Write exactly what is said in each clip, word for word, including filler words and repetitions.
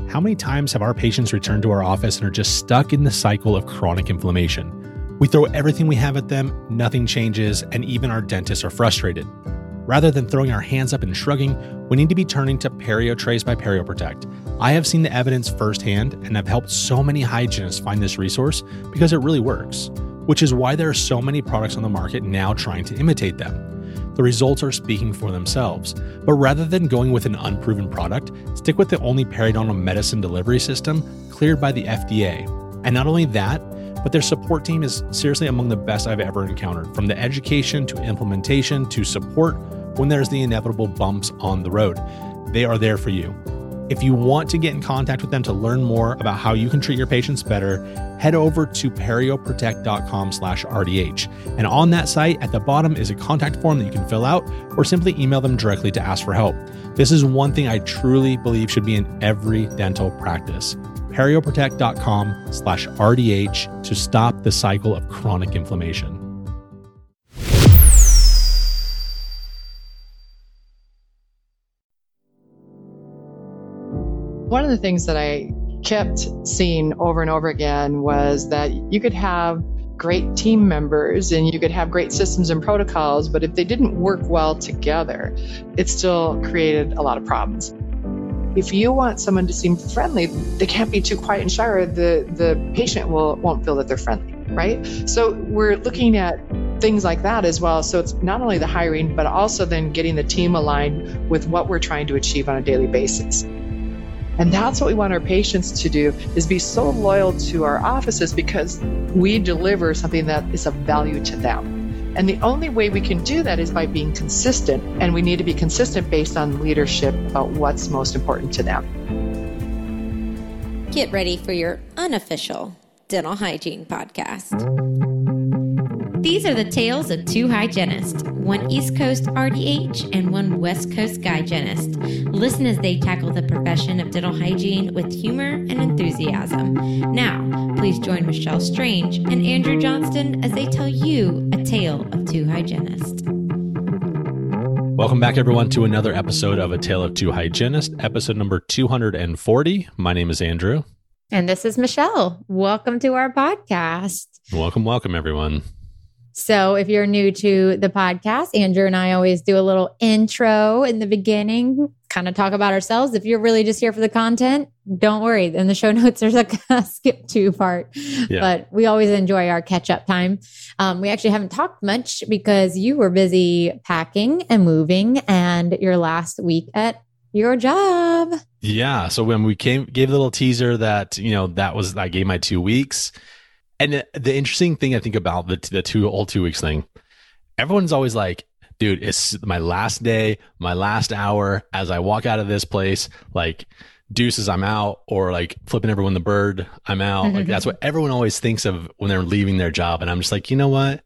How many times have our patients returned to our office and are just stuck in the cycle of chronic inflammation? We throw everything we have at them, nothing changes, and even our dentists are frustrated. Rather than throwing our hands up and shrugging, we need to be turning to PerioTrace by PerioProtect. I have seen the evidence firsthand and have helped so many hygienists find this resource because it really works, which is why there are so many products on the market now trying to imitate them. The results are speaking for themselves, but rather than going with an unproven product, stick with the only periodontal medicine delivery system cleared by the F D A. And not only that, but their support team is seriously among the best I've ever encountered, from the education to implementation to support when there's the inevitable bumps on the road. They are there for you. If you want to get in contact with them to learn more about how you can treat your patients better, head over to perioprotect.com slash RDH. And on that site, at the bottom is a contact form that you can fill out or simply email them directly to ask for help. This is one thing I truly believe should be in every dental practice. perioprotect.com slash RDH to stop the cycle of chronic inflammation. One of the things that I kept seeing over and over again was that you could have great team members and you could have great systems and protocols, but if they didn't work well together, it still created a lot of problems. If you want someone to seem friendly, they can't be too quiet and shy, or the, the patient will, won't feel that they're friendly, right? So we're looking at things like that as well. So it's not only the hiring, but also then getting the team aligned with what we're trying to achieve on a daily basis. And that's what we want our patients to do, is be so loyal to our offices because we deliver something that is of value to them. And the only way we can do that is by being consistent. And we need to be consistent based on leadership about what's most important to them. Get ready for your unofficial dental hygiene podcast. These are the tales of two hygienists, one East Coast R D H and one West Coast hygienist. Listen as they tackle the profession of dental hygiene with humor and enthusiasm. Now, please join Michelle Strange and Andrew Johnston as they tell you a tale of two hygienists. Welcome back, everyone, to another episode of A Tale of Two Hygienists, episode number two hundred forty. My name is Andrew. And this is Michelle. Welcome to our podcast. Welcome, welcome, everyone. So if you're new to the podcast, Andrew and I always do a little intro in the beginning, kind of talk about ourselves. If you're really just here for the content, don't worry. In the show notes, there's like a skip to part, yeah. But we always enjoy our catch up time. Um, we actually haven't talked much because you were busy packing and moving and your last week at your job. Yeah. So when we came, gave a little teaser that, you know, that was, I gave my two weeks. And the, the interesting thing I think about the the two old two weeks thing, everyone's always like, dude, it's my last day, my last hour. As I walk out of this place, like deuces, I'm out, or like flipping everyone the bird, I'm out. Mm-hmm. Like that's what everyone always thinks of when they're leaving their job. And I'm just like, you know what?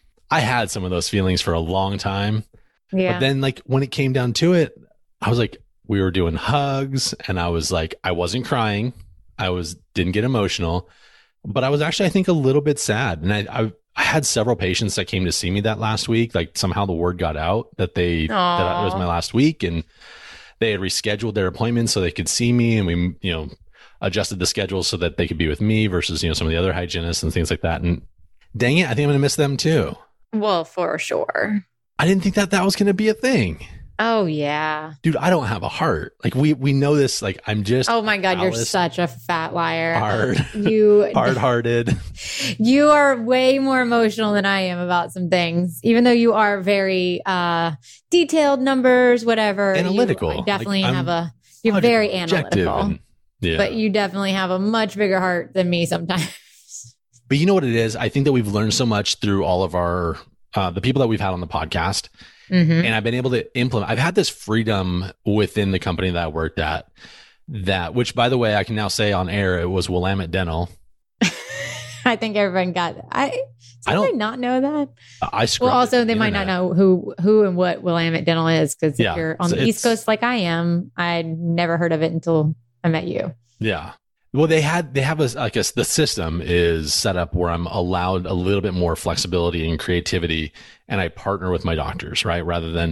I had some of those feelings for a long time. Yeah. But then like when it came down to it, I was like, we were doing hugs and I was like, I wasn't crying. I was, didn't get emotional. But I was actually, I think, a little bit sad. And I, I, I had several patients that came to see me that last week. Like somehow the word got out that they, Aww. that it was my last week, and they had rescheduled their appointments so they could see me. And we, you know, adjusted the schedule so that they could be with me versus, you know, some of the other hygienists and things like that. And dang it, I think I'm going to miss them too. Well, for sure. I didn't think that that was going to be a thing. Oh, yeah. Dude, I don't have a heart. Like we we know this. Like I'm just Oh my God, Alice, you're such a fat liar. Hard. You hard-hearted. You are way more emotional than I am about some things. Even though you are very uh detailed, numbers, whatever. Analytical. You definitely like, have a you're very analytical. And, yeah. But you definitely have a much bigger heart than me sometimes. But you know what it is? I think that we've learned so much through all of our uh the people that we've had on the podcast. Mm-hmm. And I've been able to implement, I've had this freedom within the company that I worked at, that, which by the way, I can now say on air, it was Willamette Dental. I think everyone got that. I, did I don't, not know that? I Well, also they the might internet. not know who, who and what Willamette Dental is. Cause yeah, if you're on so the East Coast like I am, I'd never heard of it until I met you. Yeah. Well, they had, they have a, I guess the system is set up where I'm allowed a little bit more flexibility and creativity, and I partner with my doctors, right? Rather than, mm-hmm.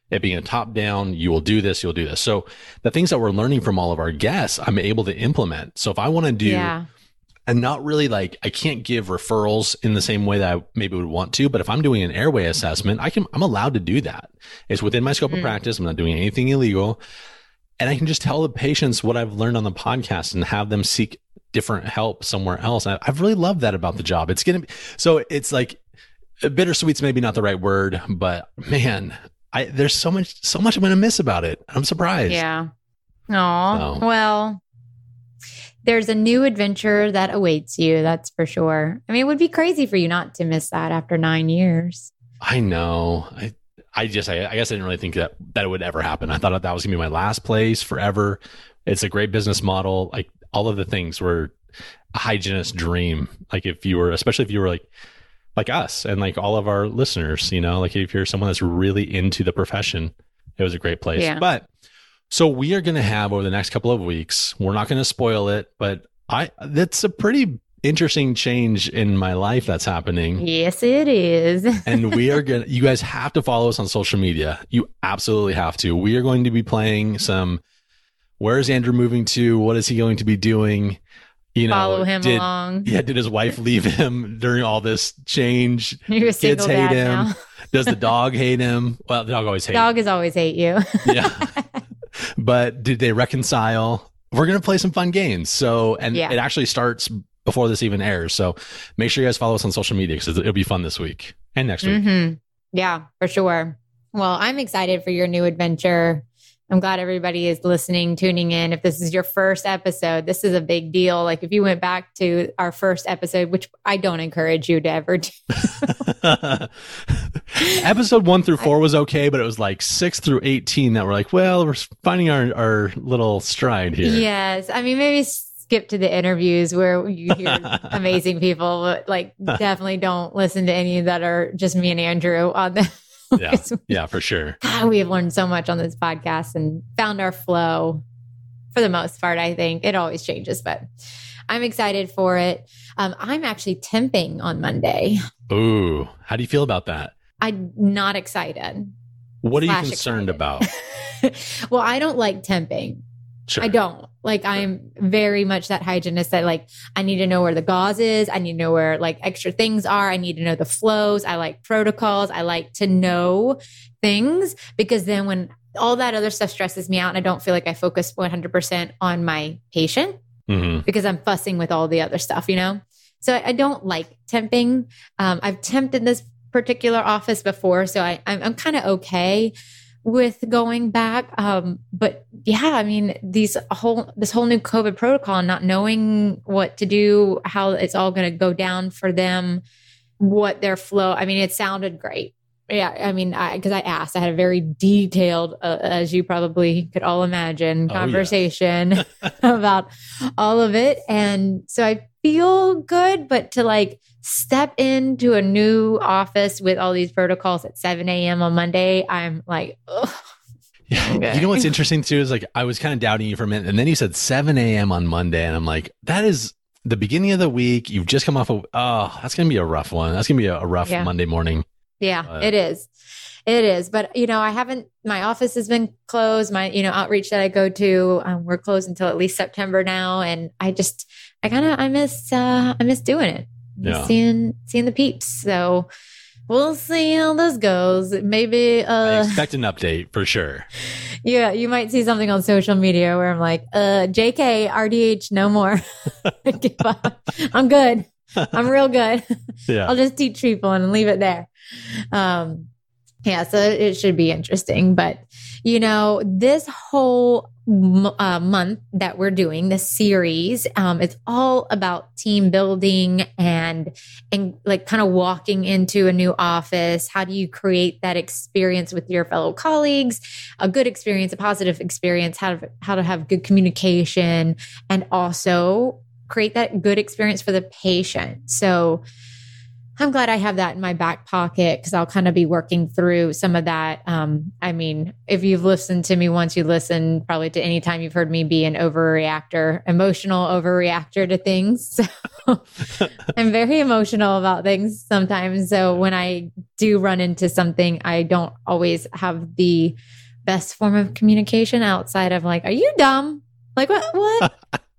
it being a top down, you will do this, you'll do this. So the things that we're learning from all of our guests, I'm able to implement. So if I want to do, Yeah. and not really like, I can't give referrals in the same way that I maybe would want to, but if I'm doing an airway assessment, I can, I'm allowed to do that. It's within my scope Mm. of practice. I'm not doing anything illegal. And I can just tell the patients what I've learned on the podcast and have them seek different help somewhere else. I, I've really loved that about the job. It's going to be, so it's like, bittersweet's maybe not the right word, but man, I, there's so much, so much I'm going to miss about it. I'm surprised. Yeah. Oh, So- well, there's a new adventure that awaits you. That's for sure. I mean, it would be crazy for you not to miss that after nine years. I know. I, I just, I, I guess I didn't really think that that it would ever happen. I thought that was gonna be my last place forever. It's a great business model. Like all of the things were a hygienist dream. Like if you were, especially if you were like, like us and like all of our listeners, you know, like if you're someone that's really into the profession, it was a great place. Yeah. But so we are going to have over the next couple of weeks, we're not going to spoil it, but I, that's a pretty interesting change in my life that's happening. Yes, it is. And we are going to, you guys have to follow us on social media. You absolutely have to. We are going to be playing some, where is Andrew moving to? What is he going to be doing? You know, Follow him did, along. Yeah. Did his wife leave him during all this change? You're a Kids single hate dad him. now. Does the dog hate him? Well, the dog always hates him. Dog has always hate you. Yeah. But did they reconcile? We're going to play some fun games. So, and Yeah. it actually starts before this even airs. So make sure you guys follow us on social media because it'll be fun this week and next week. hmm Yeah, for sure. Well, I'm excited for your new adventure. I'm glad everybody is listening, tuning in. If this is your first episode, this is a big deal. Like if you went back to our first episode, which I don't encourage you to ever do. Episode one through four was okay, but it was like six through eighteen that were like, well, we're finding our, our little stride here. Yes. I mean, maybe skip to the interviews where you hear amazing people, but like definitely don't listen to any that are just me and Andrew on the. Yeah. Yeah, for sure. God, we have learned so much on this podcast and found our flow for the most part. I think it always changes, but I'm excited for it. Um, I'm actually temping on Monday. Ooh, how do you feel about that? I'm not excited. What are you Slash concerned excited. about? Well, I don't like temping. Sure. I don't. Like, I'm very much that hygienist that, like, I need to know where the gauze is. I need to know where, like, extra things are. I need to know the flows. I like protocols. I like to know things because then when all that other stuff stresses me out and I don't feel like I focus one hundred percent on my patient Mm-hmm. because I'm fussing with all the other stuff, you know? So I, I don't like temping. Um, I've temped in this particular office before, so I, I'm, I'm kind of okay with going back. Um, but yeah, I mean, these whole, this whole new COVID protocol, not knowing what to do, how it's all going to go down for them, what their flow. I mean, it sounded great. Yeah. I mean, I, cause I asked, I had a very detailed, uh, as you probably could all imagine, Oh, yeah. conversation about all of it. And so I feel good, but to like step into a new office with all these protocols at seven a.m. on Monday, I'm like, ugh. Yeah. Okay. You know what's interesting too is like I was kind of doubting you for a minute, and then you said seven a.m. on Monday, and I'm like, that is the beginning of the week. You've just come off of oh, that's gonna be a rough one. That's gonna be a, a rough Yeah. Monday morning. Yeah, But- it is. It is. But, you know, I haven't, my office has been closed. My, you know, outreach that I go to, um, we're closed until at least September now. And I just, I kind of, I miss, uh, I miss doing it. I miss Yeah. Seeing, seeing the peeps. So we'll see how this goes. Maybe, I uh, expect an update for sure. yeah, you might see something on social media where I'm like, uh, J K, R D H, no more. Give up. I'm good. I'm real good. Yeah. I'll just teach people and leave it there. Um, yeah, so it should be interesting. But, you know, this whole m- uh, month that we're doing, this series, um, it's all about team building and, and like kind of walking into a new office. How do you create that experience with your fellow colleagues? A good experience, a positive experience, how to, how to have good communication, and also create that good experience for the patient. So I'm glad I have that in my back pocket because I'll kind of be working through some of that. Um, I mean, if you've listened to me once, you listen probably to any time you've heard me be an overreactor, emotional overreactor to things. So I'm very emotional about things sometimes. So when I do run into something, I don't always have the best form of communication outside of like, are you dumb? Like what, what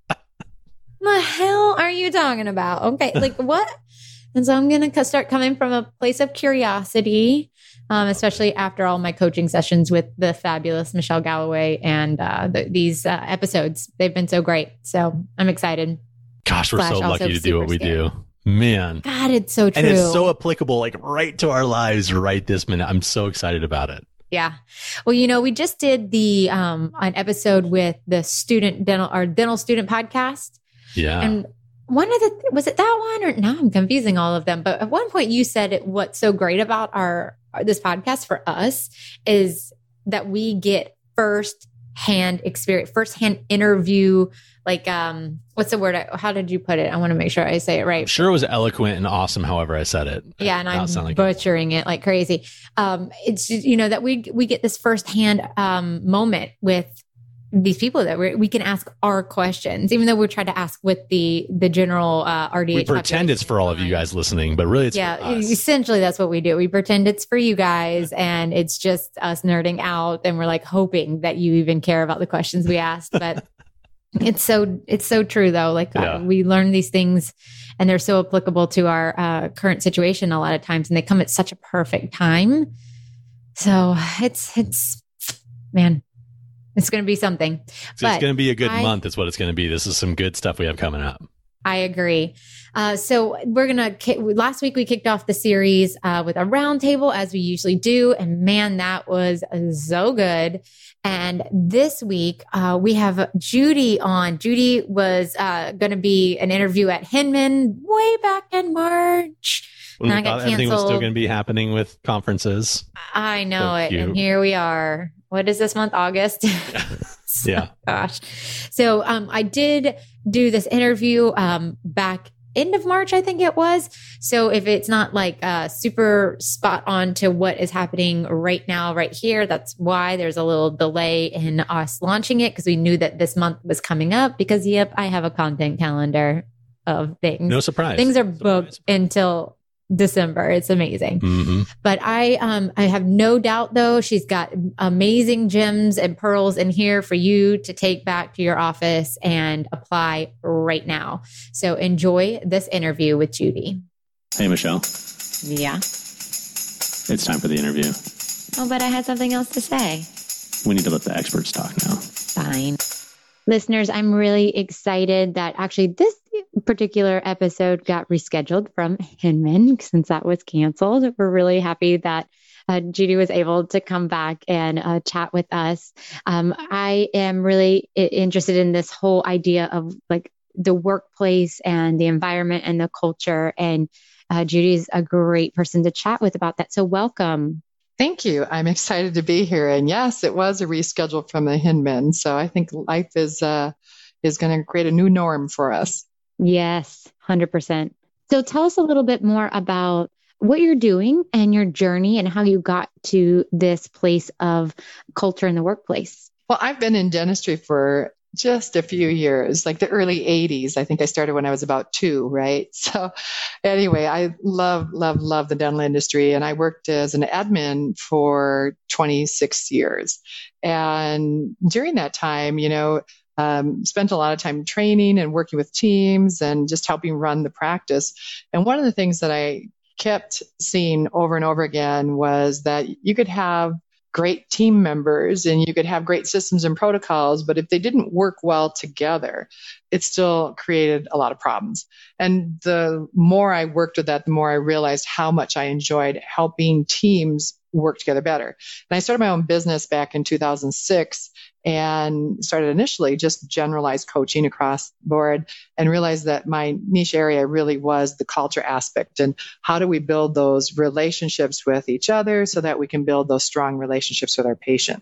the hell are you talking about? Okay. Like what? And so I'm going to start coming from a place of curiosity, um, especially after all my coaching sessions with the fabulous Michelle Galloway and uh, the, these uh, episodes. They've been so great. So I'm excited. Gosh, we're Slash so lucky to do what we scary. do. Man. God, it's so true. And it's so applicable, like right to our lives right this minute. I'm so excited about it. Yeah. Well, you know, we just did the um, an episode with the student dental, our dental student podcast. Yeah. And one of the, was it that one or now I'm confusing all of them. But at one point you said it, what's so great about our, this podcast for us is that we get first hand experience, first hand interview. Like, um, what's the word? How did you put it? I want to make sure I say it right. I'm sure it was eloquent and awesome. However I said it. Yeah. And I'm like butchering it. it like crazy. Um, it's just, you know, that we, we get this firsthand, um, moment with these people that we we can ask our questions, even though we're trying to ask with the, the general, uh, R D H. We pretend it's for all of you guys listening, but really it's yeah, for us. Essentially that's what we do. We pretend it's for you guys and it's just us nerding out and we're like hoping that you even care about the questions we asked. But it's so, it's so true though. Like yeah. uh, we learn these things and they're so applicable to our uh, current situation a lot of times. And they come at such a perfect time. So it's, it's, man, it's going to be something. So it's going to be a good I, month is what it's going to be. This is some good stuff we have coming up. I agree. Uh, so we're going to, last week we kicked off the series uh, with a roundtable as we usually do. And man, that was so good. And this week uh, we have Judy on. Judy was uh, going to be an interview at Hinman way back in March. When and we I got thought everything was still canceled. going to be happening with conferences. I know So it. cute. And here we are. What is this month? August? Yeah. Gosh. So um, I did do this interview um, back end of March, I think it was. So if it's not like uh, super spot on to what is happening right now, right here, that's why there's a little delay in us launching it because we knew that this month was coming up because, yep, I have a content calendar of things. No surprise. Things are Surprise. booked until December. It's amazing. Mm-hmm. But I um I have no doubt though she's got amazing gems and pearls in here for you to take back to your office and apply right now. So enjoy this interview with Judy. Hey, Michelle. Yeah. It's time for the interview. Oh, but I had something else to say. We need to let the experts talk now. Fine. Listeners, I'm really excited that actually this particular episode got rescheduled from Hinman since that was canceled. We're really happy that uh, Judy was able to come back and uh, chat with us. Um, I am really I- interested in this whole idea of like the workplace and the environment and the culture. And uh, Judy's a great person to chat with about that. So welcome. Thank you. I'm excited to be here. And yes, it was a reschedule from the Hinman. So I think life is uh, is going to create a new norm for us. Yes, one hundred percent. So tell us a little bit more about what you're doing and your journey and how you got to this place of culture in the workplace. Well, I've been in dentistry for just a few years, like the early eighties. I think I started when I was about two, right? So anyway, I love, love, love the dental industry. And I worked as an admin for twenty-six years. And during that time, you know, um, spent a lot of time training and working with teams and just helping run the practice. And one of the things that I kept seeing over and over again was that you could have great team members and you could have great systems and protocols, but if they didn't work well together, it still created a lot of problems. And the more I worked with that, the more I realized how much I enjoyed helping teams work together better. And I started my own business back in two thousand six and started initially just generalized coaching across the board and realized that my niche area really was the culture aspect and how do we build those relationships with each other so that we can build those strong relationships with our patients.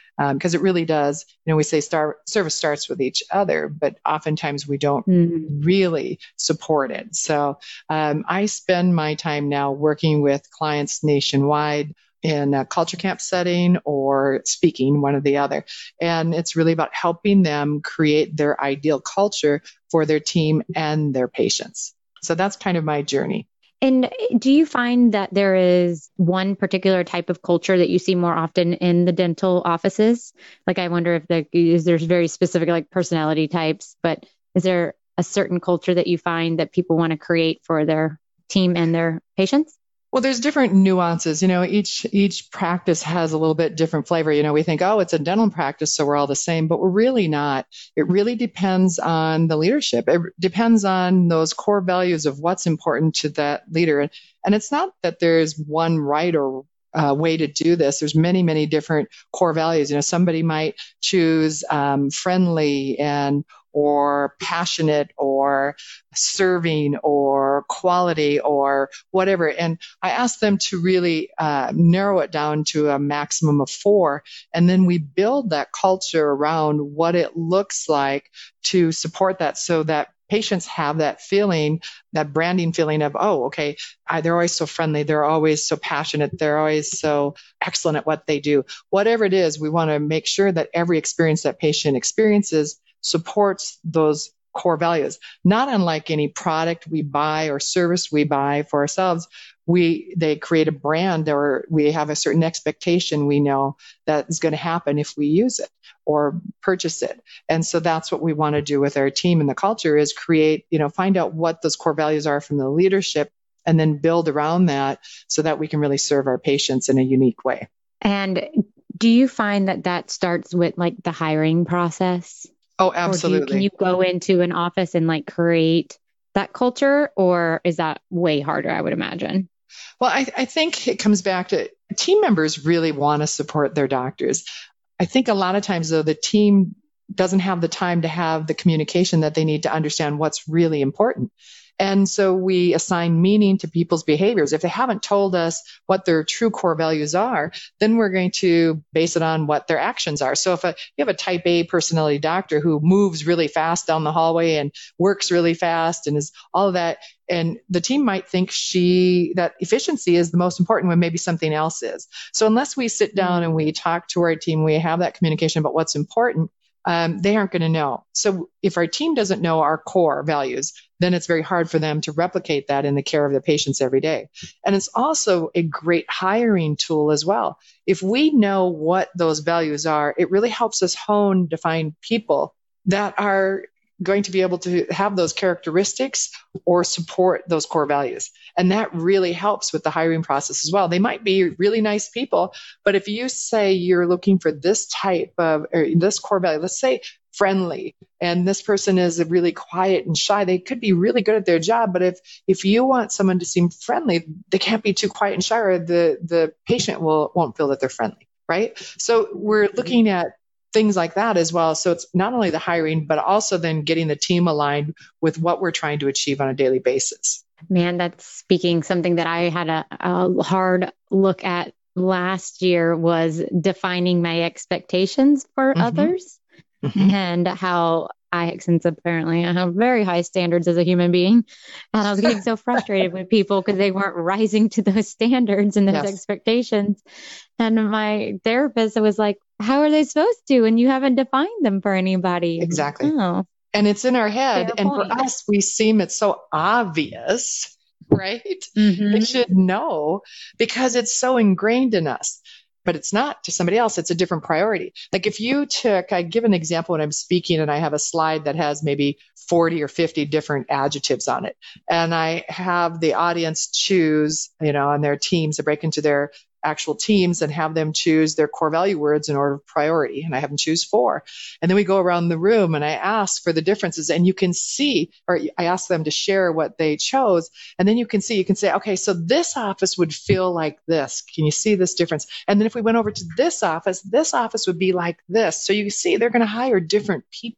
because um, it really does. You know, we say star, service starts with each other, but oftentimes we don't mm-hmm. really support it. So um, I spend my time now working with clients nationwide in a culture camp setting or speaking, one or the other. And it's really about helping them create their ideal culture for their team and their patients. So that's kind of my journey. And do you find that there is one particular type of culture that you see more often in the dental offices? Like, I wonder if the, is there's very specific like personality types, but is there a certain culture that you find that people want to create for their team and their patients? Well, there's different nuances. You know, each each practice has a little bit different flavor. You know, we think, oh, it's a dental practice, so we're all the same, but we're really not. It really depends on the leadership. It depends on those core values of what's important to that leader. And, and it's not that there's one right or uh, way to do this. There's many, many different core values. You know, somebody might choose um, friendly and or passionate or serving or quality or whatever. And I asked them to really uh, narrow it down to a maximum of four. And then we build that culture around what it looks like to support that so that patients have that feeling, that branding feeling of, oh, okay, I, they're always so friendly. They're always so passionate. They're always so excellent at what they do. Whatever it is, we want to make sure that every experience that patient experiences supports those core values. Not unlike any product we buy or service we buy for ourselves, we they create a brand or we have a certain expectation we know that is going to happen if we use it or purchase it. And so that's what we want to do with our team and the culture is create, you know, find out what those core values are from the leadership and then build around that so that we can really serve our patients in a unique way. And do you find that that starts with like the hiring process? Oh, absolutely. Or do you, can you go into an office and like create that culture, or is that way harder, I would imagine? Well, I, I think it comes back to team members really want to support their doctors. I think a lot of times, though, the team doesn't have the time to have the communication that they need to understand what's really important. And so we assign meaning to people's behaviors. If they haven't told us what their true core values are, then we're going to base it on what their actions are. So if a, you have a type A personality doctor who moves really fast down the hallway and works really fast and is all of that, and the team might think she that efficiency is the most important when maybe something else is. So unless we sit down and we talk to our team, we have that communication about what's important, Um, they aren't going to know. So if our team doesn't know our core values, then it's very hard for them to replicate that in the care of the patients every day. And it's also a great hiring tool as well. If we know what those values are, it really helps us hone, define people that are going to be able to have those characteristics or support those core values. And that really helps with the hiring process as well. They might be really nice people, but if you say you're looking for this type of, or this core value, let's say friendly, and this person is really quiet and shy, they could be really good at their job. But if, if you want someone to seem friendly, they can't be too quiet and shy, or the, the patient will, won't feel that they're friendly, right? So we're looking at things like that as well. So it's not only the hiring, but also then getting the team aligned with what we're trying to achieve on a daily basis. Man, that's speaking something that I had a, a hard look at last year was defining my expectations for mm-hmm. others mm-hmm. and how I, since apparently I have very high standards as a human being, and I was getting so frustrated with people because they weren't rising to those standards and those yes. expectations. And my therapist was like, how are they supposed to? And you haven't defined them for anybody. Exactly. Oh. And it's in our head. Fair and point. For us, we seem it's so obvious, right? Mm-hmm. They should know because it's so ingrained in us. But it's not to somebody else. It's a different priority. Like if you took, I give an example when I'm speaking and I have a slide that has maybe forty or fifty different adjectives on it. And I have the audience choose, you know, on their teams to break into their actual teams and have them choose their core value words in order of priority. And I have them choose four. And then we go around the room and I ask for the differences, and you can see, or I ask them to share what they chose. And then you can see, you can say, okay, so this office would feel like this. Can you see this difference? And then if we went over to this office, this office would be like this. So you see, they're going to hire different people.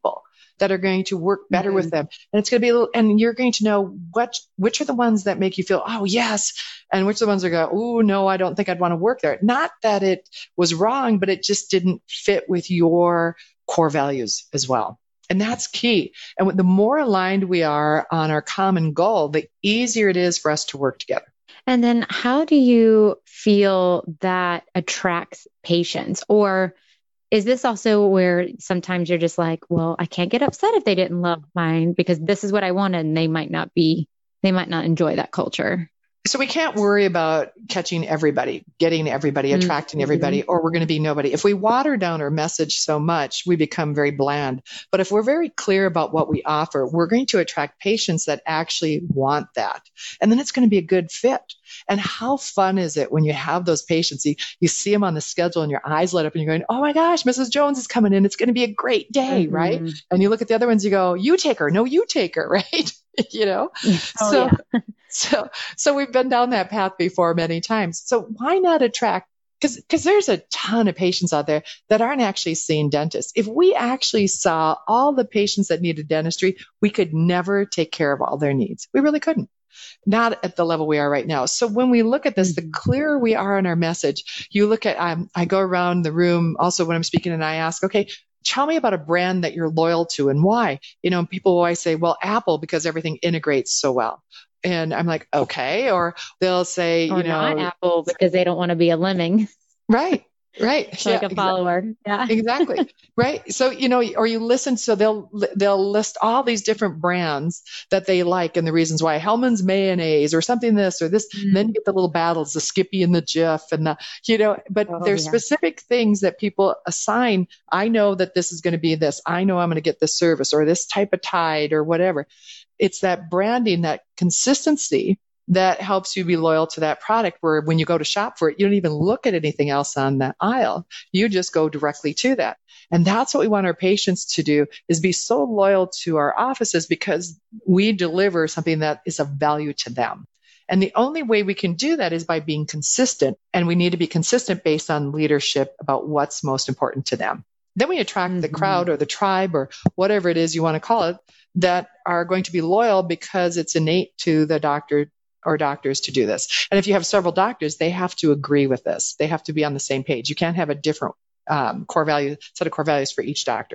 that are going to work better Mm-hmm. with them. And it's going to be a little, and you're going to know what, which are the ones that make you feel, oh, yes. And which are the ones that go, oh, no, I don't think I'd want to work there. Not that it was wrong, but it just didn't fit with your core values as well. And that's key. And the more aligned we are on our common goal, the easier it is for us to work together. And then how do you feel that attracts patients? Or is this also where sometimes you're just like, well, I can't get upset if they didn't love mine because this is what I wanted and they might not be, they might not enjoy that culture. So we can't worry about catching everybody, getting everybody, attracting Mm-hmm. everybody, or we're going to be nobody. If we water down our message so much, we become very bland. But if we're very clear about what we offer, we're going to attract patients that actually want that. And then it's going to be a good fit. And how fun is it when you have those patients, you, you see them on the schedule and your eyes light up and you're going, oh my gosh, Missus Jones is coming in. It's going to be a great day, Mm-hmm. right? And you look at the other ones, you go, you take her. No, you take her, right? you know? Oh, so, yeah. so, so we've been down that path before many times. So why not attract? Because because there's a ton of patients out there that aren't actually seeing dentists. If we actually saw all the patients that needed dentistry, we could never take care of all their needs. We really couldn't. Not at the level we are right now. So when we look at this, the clearer we are in our message, you look at, um, I go around the room also when I'm speaking and I ask, okay, tell me about a brand that you're loyal to and why. You know, people will always say, well, Apple, because everything integrates so well. And I'm like, okay. Or they'll say, Or you know, not Apple because they don't want to be a lemming, right, right. like Yeah, a exa- follower. Yeah. Exactly. Right. So, you know, or you listen, so they'll, they'll list all these different brands that they like and the reasons why. Hellman's mayonnaise or something this or this. Mm. And then you get the little battles, the Skippy and the Jif and the, you know, but Oh, there's yeah. specific things that people assign. I know that this is going to be this. I know I'm going to get this service or this type of Tide or whatever. It's that branding, that consistency that helps you be loyal to that product where when you go to shop for it, you don't even look at anything else on the aisle. You just go directly to that. And that's what we want our patients to do is be so loyal to our offices because we deliver something that is of value to them. And the only way we can do that is by being consistent. And we need to be consistent based on leadership about what's most important to them. Then we attract the Mhm. crowd or the tribe or whatever it is you want to call it that are going to be loyal because it's innate to the doctor or doctors to do this. And if you have several doctors, they have to agree with this. They have to be on the same page. You can't have a different um, core value, set of core values for each doctor.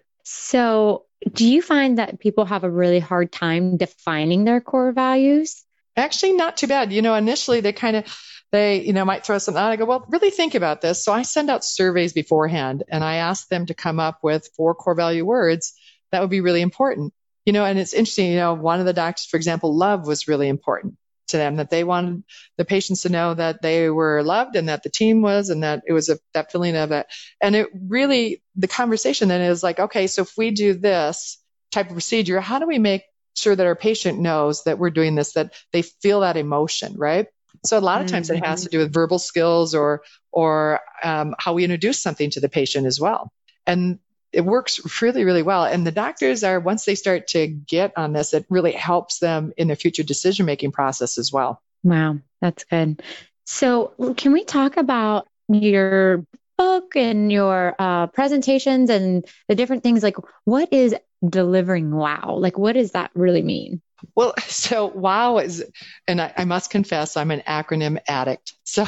So do you find that people have a really hard time defining their core values? Actually, not too bad. You know, initially they kind of, they, you know, might throw something out. I go, well, really think about this. So I send out surveys beforehand and I ask them to come up with four core value words that would be really important. You know, and it's interesting, you know, one of the doctors, for example, love was really important to them, that they wanted the patients to know that they were loved and that the team was, and that it was a, that feeling of it. And it really, the conversation then is like, okay, so if we do this type of procedure, how do we make sure that our patient knows that we're doing this, that they feel that emotion, right? So a lot of times it has to do with verbal skills or, or um, how we introduce something to the patient as well. And it works really, really well. And the doctors are, once they start to get on this, it really helps them in their future decision-making process as well. Wow, that's good. So can we talk about your book and your uh, presentations and the different things? Like, what is delivering wow? Like, what does that really mean? Well, so WOW is, and I, I must confess, I'm an acronym addict. So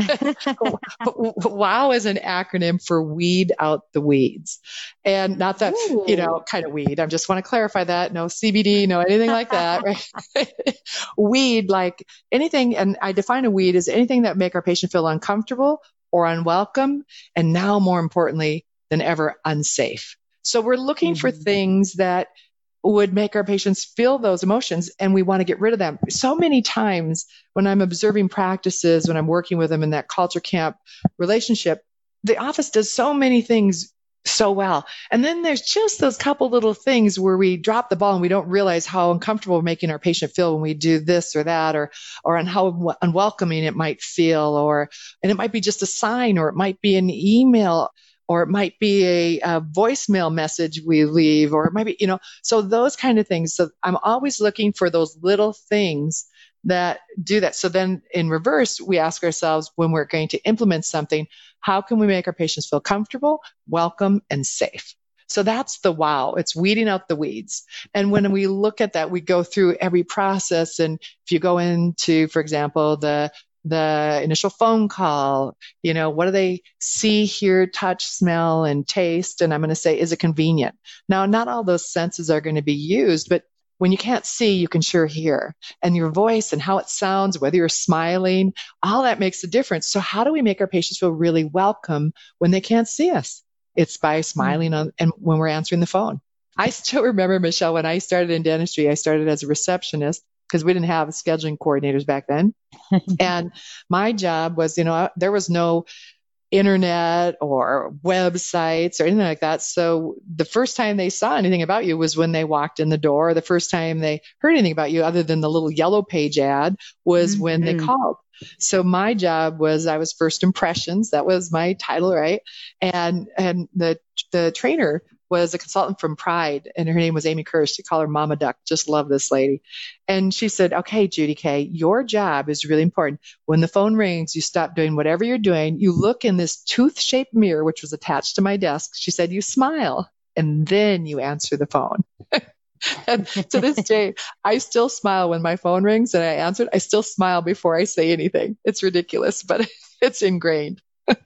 WOW is an acronym for weed out the weeds. And not that, Ooh. you know, kind of weed. I just want to clarify that. No C B D, no anything like that. Right? Weed, like anything, and I define a weed as anything that make our patient feel uncomfortable or unwelcome, and now more importantly than ever, unsafe. So we're looking mm-hmm. for things that would make our patients feel those emotions, and we want to get rid of them. So many times when I'm observing practices, when I'm working with them in that culture camp relationship, the office does so many things so well. And then there's just those couple little things where we drop the ball and we don't realize how uncomfortable we're making our patient feel when we do this or that, or, or on how unwelcoming it might feel, or, and it might be just a sign, or it might be an email, or it might be a, a voicemail message we leave, or it might be, you know, so those kind of things. So I'm always looking for those little things that do that. So then in reverse, we ask ourselves when we're going to implement something, how can we make our patients feel comfortable, welcome, and safe? So that's the wow. It's weeding out the weeds. And when we look at that, we go through every process. And if you go into, for example, the the initial phone call, you know, what do they see, hear, touch, smell, and taste? And I'm going to say, is it convenient? Now, not all those senses are going to be used, but when you can't see, you can sure hear. And your voice and how it sounds, whether you're smiling, all that makes a difference. So how do we make our patients feel really welcome when they can't see us? It's by smiling on, and when we're answering the phone. I still remember, Michelle, when I started in dentistry, I started as a receptionist because we didn't have scheduling coordinators back then. And my job was, you know, there was no internet or websites or anything like that. So the first time they saw anything about you was when they walked in the door. The first time they heard anything about you other than the little yellow page ad was mm-hmm. when they called. So my job was, I was first impressions. That was my title, right? And, and the, the trainer was a consultant from Pride, and her name was Amy Kirsch. She called her Mama Duck. Just love this lady. And she said, okay, Judy K, your job is really important. When the phone rings, you stop doing whatever you're doing. You look in this tooth-shaped mirror, which was attached to my desk. She said, you smile, and then you answer the phone. And to this day, I still smile when my phone rings and I answer it. I still smile before I say anything. It's ridiculous, but it's ingrained.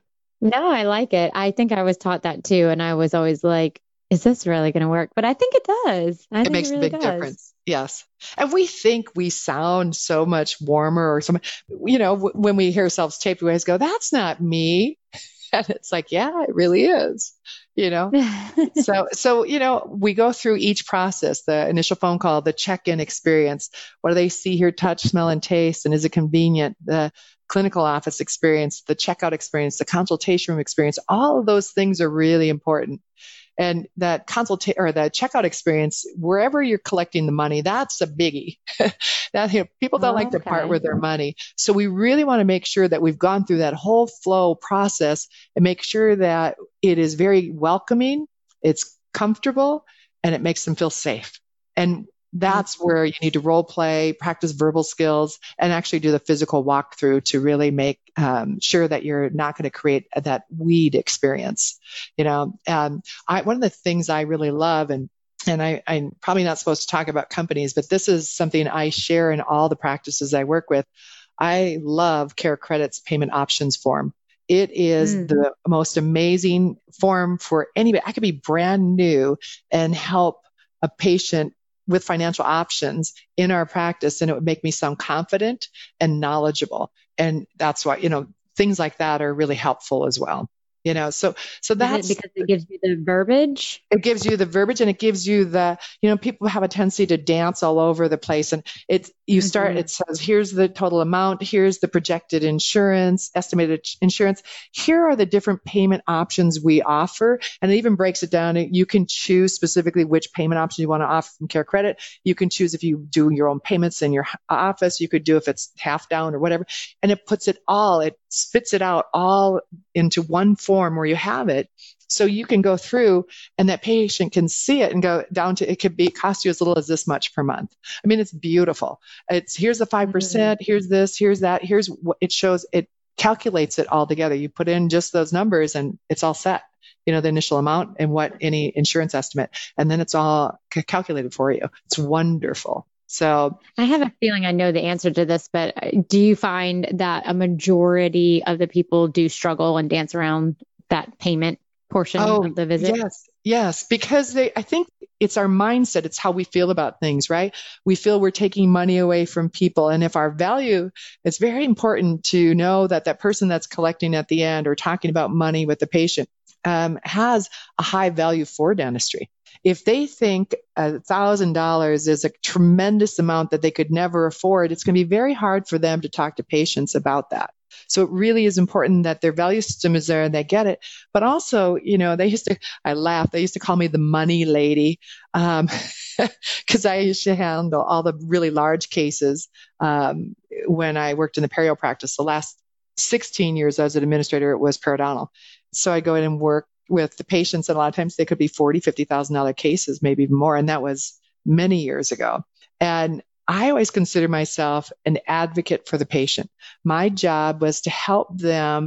No, I like it. I think I was taught that too. And I was always like, is this really going to work? But I think it does. I it think makes it really a big does. difference. Yes. And we think we sound so much warmer or something. You know, w- when we hear ourselves taped, we always go, that's not me. And it's like, yeah, it really is, you know? so, so, you know, we go through each process, the initial phone call, the check-in experience. What do they see, hear, touch, smell, and taste? And is it convenient? The clinical office experience, the checkout experience, the consultation room experience, all of those things are really important. And that consulta- or the checkout experience, wherever you're collecting the money, that's a biggie. that you know, people don't oh, like to okay. part with their money. So we really want to make sure that we've gone through that whole flow process and make sure that it is very welcoming, it's comfortable, and it makes them feel safe. And that's where you need to role play, practice verbal skills, and actually do the physical walkthrough to really make um, sure that you're not going to create that weed experience. You know, um, I, one of the things I really love, and and I, I'm probably not supposed to talk about companies, but this is something I share in all the practices I work with. I love CareCredit's payment options form. It is mm. the most amazing form for anybody. I could be brand new and help a patient with financial options in our practice, and it would make me sound confident and knowledgeable. And that's why, you know, things like that are really helpful as well. You know, so, so that's because it gives you the verbiage. It gives you the verbiage and it gives you the, you know, people have a tendency to dance all over the place, and it's, you start, mm-hmm. it says, here's the total amount. Here's the projected insurance, estimated insurance. Here are the different payment options we offer. And it even breaks it down. You can choose specifically which payment option you want to offer from CareCredit. You can choose if you do your own payments in your office. You could do if it's half down or whatever. And it puts it all, it spits it out all into one form where you have it. So you can go through and that patient can see it and go down to, it could be cost you as little as this much per month. I mean, it's beautiful. It's here's the five percent, mm-hmm. here's this, here's that, here's what it shows. It calculates it all together. You put in just those numbers and it's all set, you know, the initial amount and what any insurance estimate, and then it's all c- calculated for you. It's wonderful. So I have a feeling I know the answer to this, but do you find that a majority of the people do struggle and dance around that payment portion oh, of the visit? Yes, yes, because they, I think it's our mindset. It's how we feel about things, right? We feel we're taking money away from people. And if our value, it's very important to know that that person that's collecting at the end or talking about money with the patient um, has a high value for dentistry. If they think a thousand dollars is a tremendous amount that they could never afford, it's going to be very hard for them to talk to patients about that. So it really is important that their value system is there and they get it. But also, you know, they used to, I laugh, they used to call me the money lady, um, because I used to handle all the really large cases um, when I worked in the perio practice. The last sixteen years as an administrator, it was periodontal. So I go in and work with the patients, and a lot of times they could be forty thousand dollars, fifty thousand dollars cases, maybe even more. And that was many years ago. And I always consider myself an advocate for the patient. My job was to help them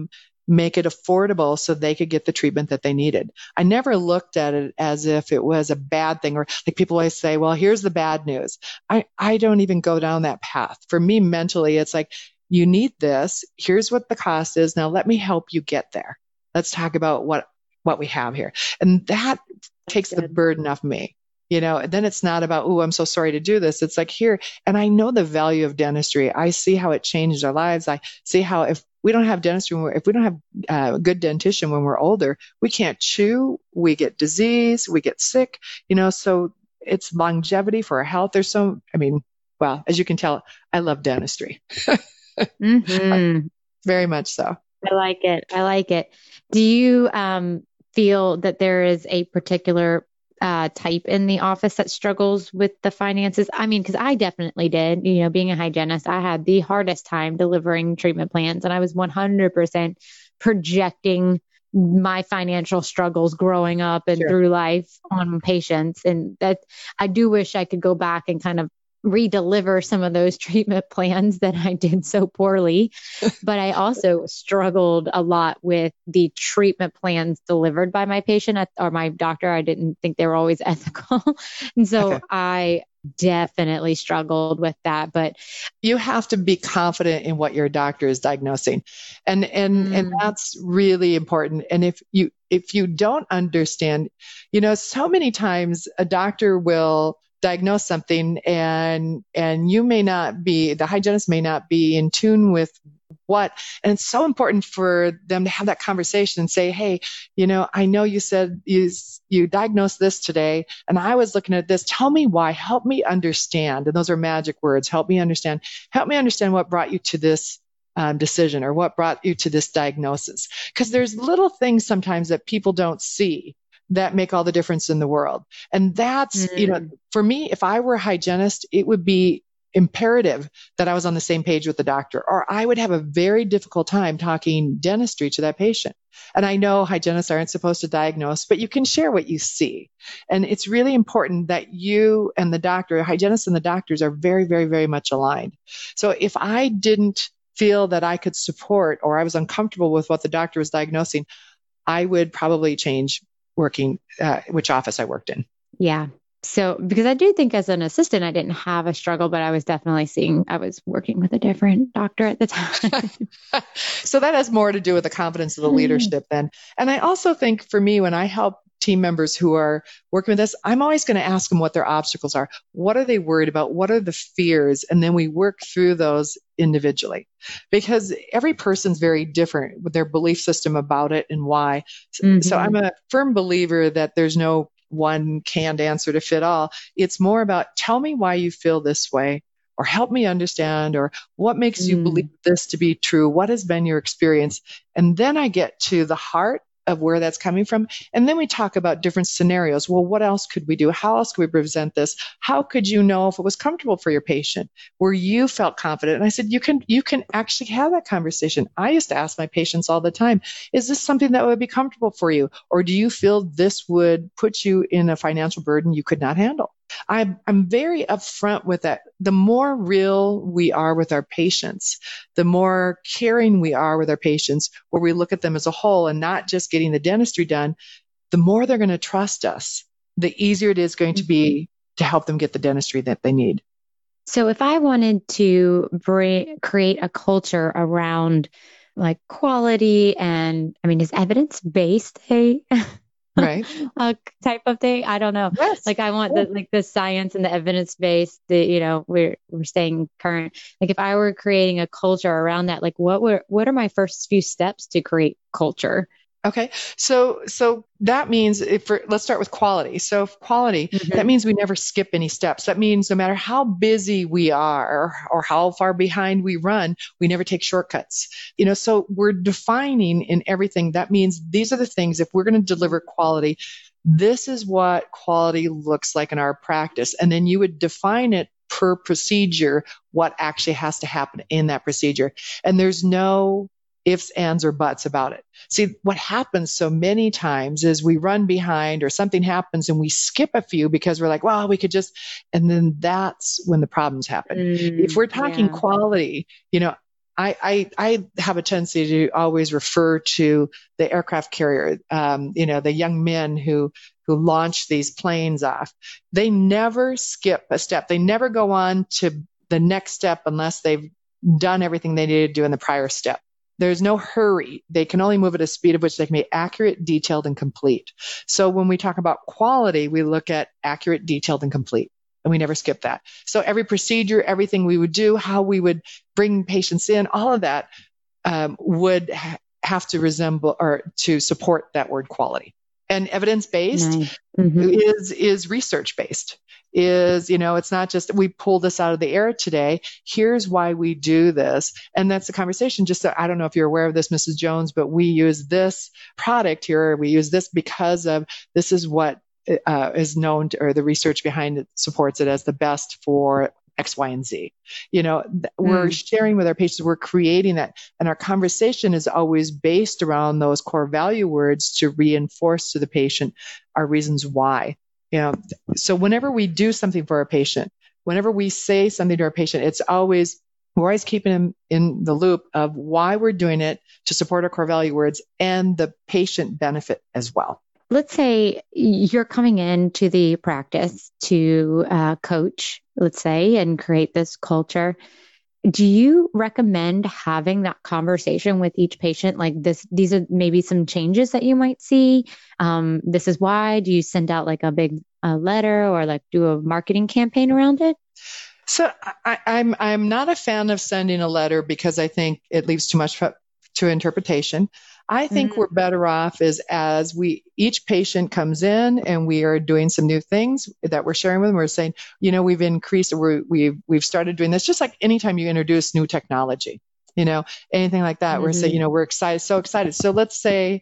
make it affordable so they could get the treatment that they needed. I never looked at it as if it was a bad thing, or like people always say, well, here's the bad news. I, I don't even go down that path. For me, mentally, it's like, you need this. Here's what the cost is. Now let me help you get there. Let's talk about what, what we have here. And that takes the burden off me. You know, and then it's not about, oh, I'm so sorry to do this. It's like here, and I know the value of dentistry. I see how it changes our lives. I see how if we don't have dentistry, when we're, if we don't have uh, a good dentition when we're older, we can't chew, we get disease, we get sick, you know, so it's longevity for our health. There's so, I mean, well, as you can tell, I love dentistry. Mm-hmm. Very much so. I like it. I like it. Do you um, feel that there is a particular uh, type in the office that struggles with the finances? I mean, because I definitely did, you know, being a hygienist, I had the hardest time delivering treatment plans, and I was one hundred percent projecting my financial struggles growing up and Sure. through life on patients. And that I do wish I could go back and kind of redeliver some of those treatment plans that I did so poorly. But I also struggled a lot with the treatment plans delivered by my patient at, or my doctor. I didn't think they were always ethical. And so Okay. I definitely struggled with that. But You have to be confident in what your doctor is diagnosing. And, and, and Mm. that's really important. And if you, if you don't understand, you know, so many times a doctor will diagnose something and, and you may not be, the hygienist may not be in tune with what, and it's so important for them to have that conversation and say, hey, you know, I know you said you, you diagnosed this today and I was looking at this. Tell me why, help me understand. And those are magic words. Help me understand, help me understand what brought you to this um, decision or what brought you to this diagnosis. Because there's little things sometimes that people don't see that make all the difference in the world. And that's, Mm. you know, for me, if I were a hygienist, it would be imperative that I was on the same page with the doctor, or I would have a very difficult time talking dentistry to that patient. And I know hygienists aren't supposed to diagnose, but you can share what you see. And it's really important that you and the doctor, hygienists and the doctors are very, very, very much aligned. So if I didn't feel that I could support, or I was uncomfortable with what the doctor was diagnosing, I would probably change working, uh, which office I worked in. yeah. So, because I do think as an assistant, I didn't have a struggle, but I was definitely seeing, I was working with a different doctor at the time. So that has more to do with the confidence of the leadership then. And I also think for me, when I help team members who are working with this, I'm always going to ask them what their obstacles are. What are they worried about? What are the fears? And then we work through those individually, because every person's very different with their belief system about it and why. Mhm. So I'm a firm believer that there's no one canned answer to fit all. It's more about, tell me why you feel this way, or help me understand, or what makes you Mm. believe this to be true? What has been your experience? And then I get to the heart of where that's coming from. And then we talk about different scenarios. Well, what else could we do? How else could we present this? How could you know if it was comfortable for your patient, where you felt confident? And I said, you can, you can actually have that conversation. I used to ask my patients all the time, is this something that would be comfortable for you? Or do you feel this would put you in a financial burden you could not handle? I'm, I'm very upfront with that. The more real we are with our patients, the more caring we are with our patients, where we look at them as a whole and not just getting the dentistry done, the more they're going to trust us, the easier it is going to be to help them get the dentistry that they need. So if I wanted to bring, create a culture around like quality and, I mean, is evidence-based a, Right. a type of thing? I don't know. Yes. Like I want the like the science and the evidence-based, the, you know, we're we're staying current. Like if I were creating a culture around that, like what were what are my first few steps to create culture? Okay. So, so that means if we're, let's start with quality. So quality, Mhm. that means we never skip any steps. That means no matter how busy we are or, or how far behind we run, we never take shortcuts. You know, so we're defining in everything. That means these are the things, if we're going to deliver quality, this is what quality looks like in our practice. And then you would define it per procedure, what actually has to happen in that procedure. And there's no ifs, ands, or buts about it. See, what happens so many times is we run behind or something happens and we skip a few because we're like, well, we could just, and then that's when the problems happen. Mm, If we're talking yeah. quality, you know, I, I, I have a tendency to always refer to the aircraft carrier, um, you know, the young men who, who launch these planes off. They never skip a step. They never go on to the next step unless they've done everything they needed to do in the prior step. There's no hurry. They can only move at a speed of which they can be accurate, detailed, and complete. So when we talk about quality, we look at accurate, detailed, and complete. And we never skip that. So every procedure, everything we would do, how we would bring patients in, all of that um, would ha- have to resemble or to support that word quality. And evidence-based Nice. Mm-hmm. is is research-based. Is, you know, it's not just we pull this out of the air today. Here's why we do this. And that's the conversation. Just so, I don't know if you're aware of this, Missus Jones, but we use this product here. We use this because of this is what uh, is known to, or the research behind it supports it as the best for X, Y, and Z. You know, th- we're Mm. sharing with our patients, we're creating that. And our conversation is always based around those core value words to reinforce to the patient our reasons why. You know, so whenever we do something for our patient, whenever we say something to our patient, it's always, we're always keeping them in the loop of why we're doing it to support our core value words and the patient benefit as well. Let's say you're coming into the practice to uh, coach, let's say, and create this culture. Do you recommend having that conversation with each patient? Like this, these are maybe some changes that you might see. Um, this is why. Do you send out like a big uh, letter or like do a marketing campaign around it? So I, I'm I'm not a fan of sending a letter because I think it leaves too much to interpretation. I think Mm. we're better off is as we each patient comes in and we are doing some new things that we're sharing with them. We're saying, you know, we've increased, we're, we've we've started doing this. Just like anytime you introduce new technology, you know, anything like that, we're saying, Mhm. you know, we're excited, so excited. So let's say,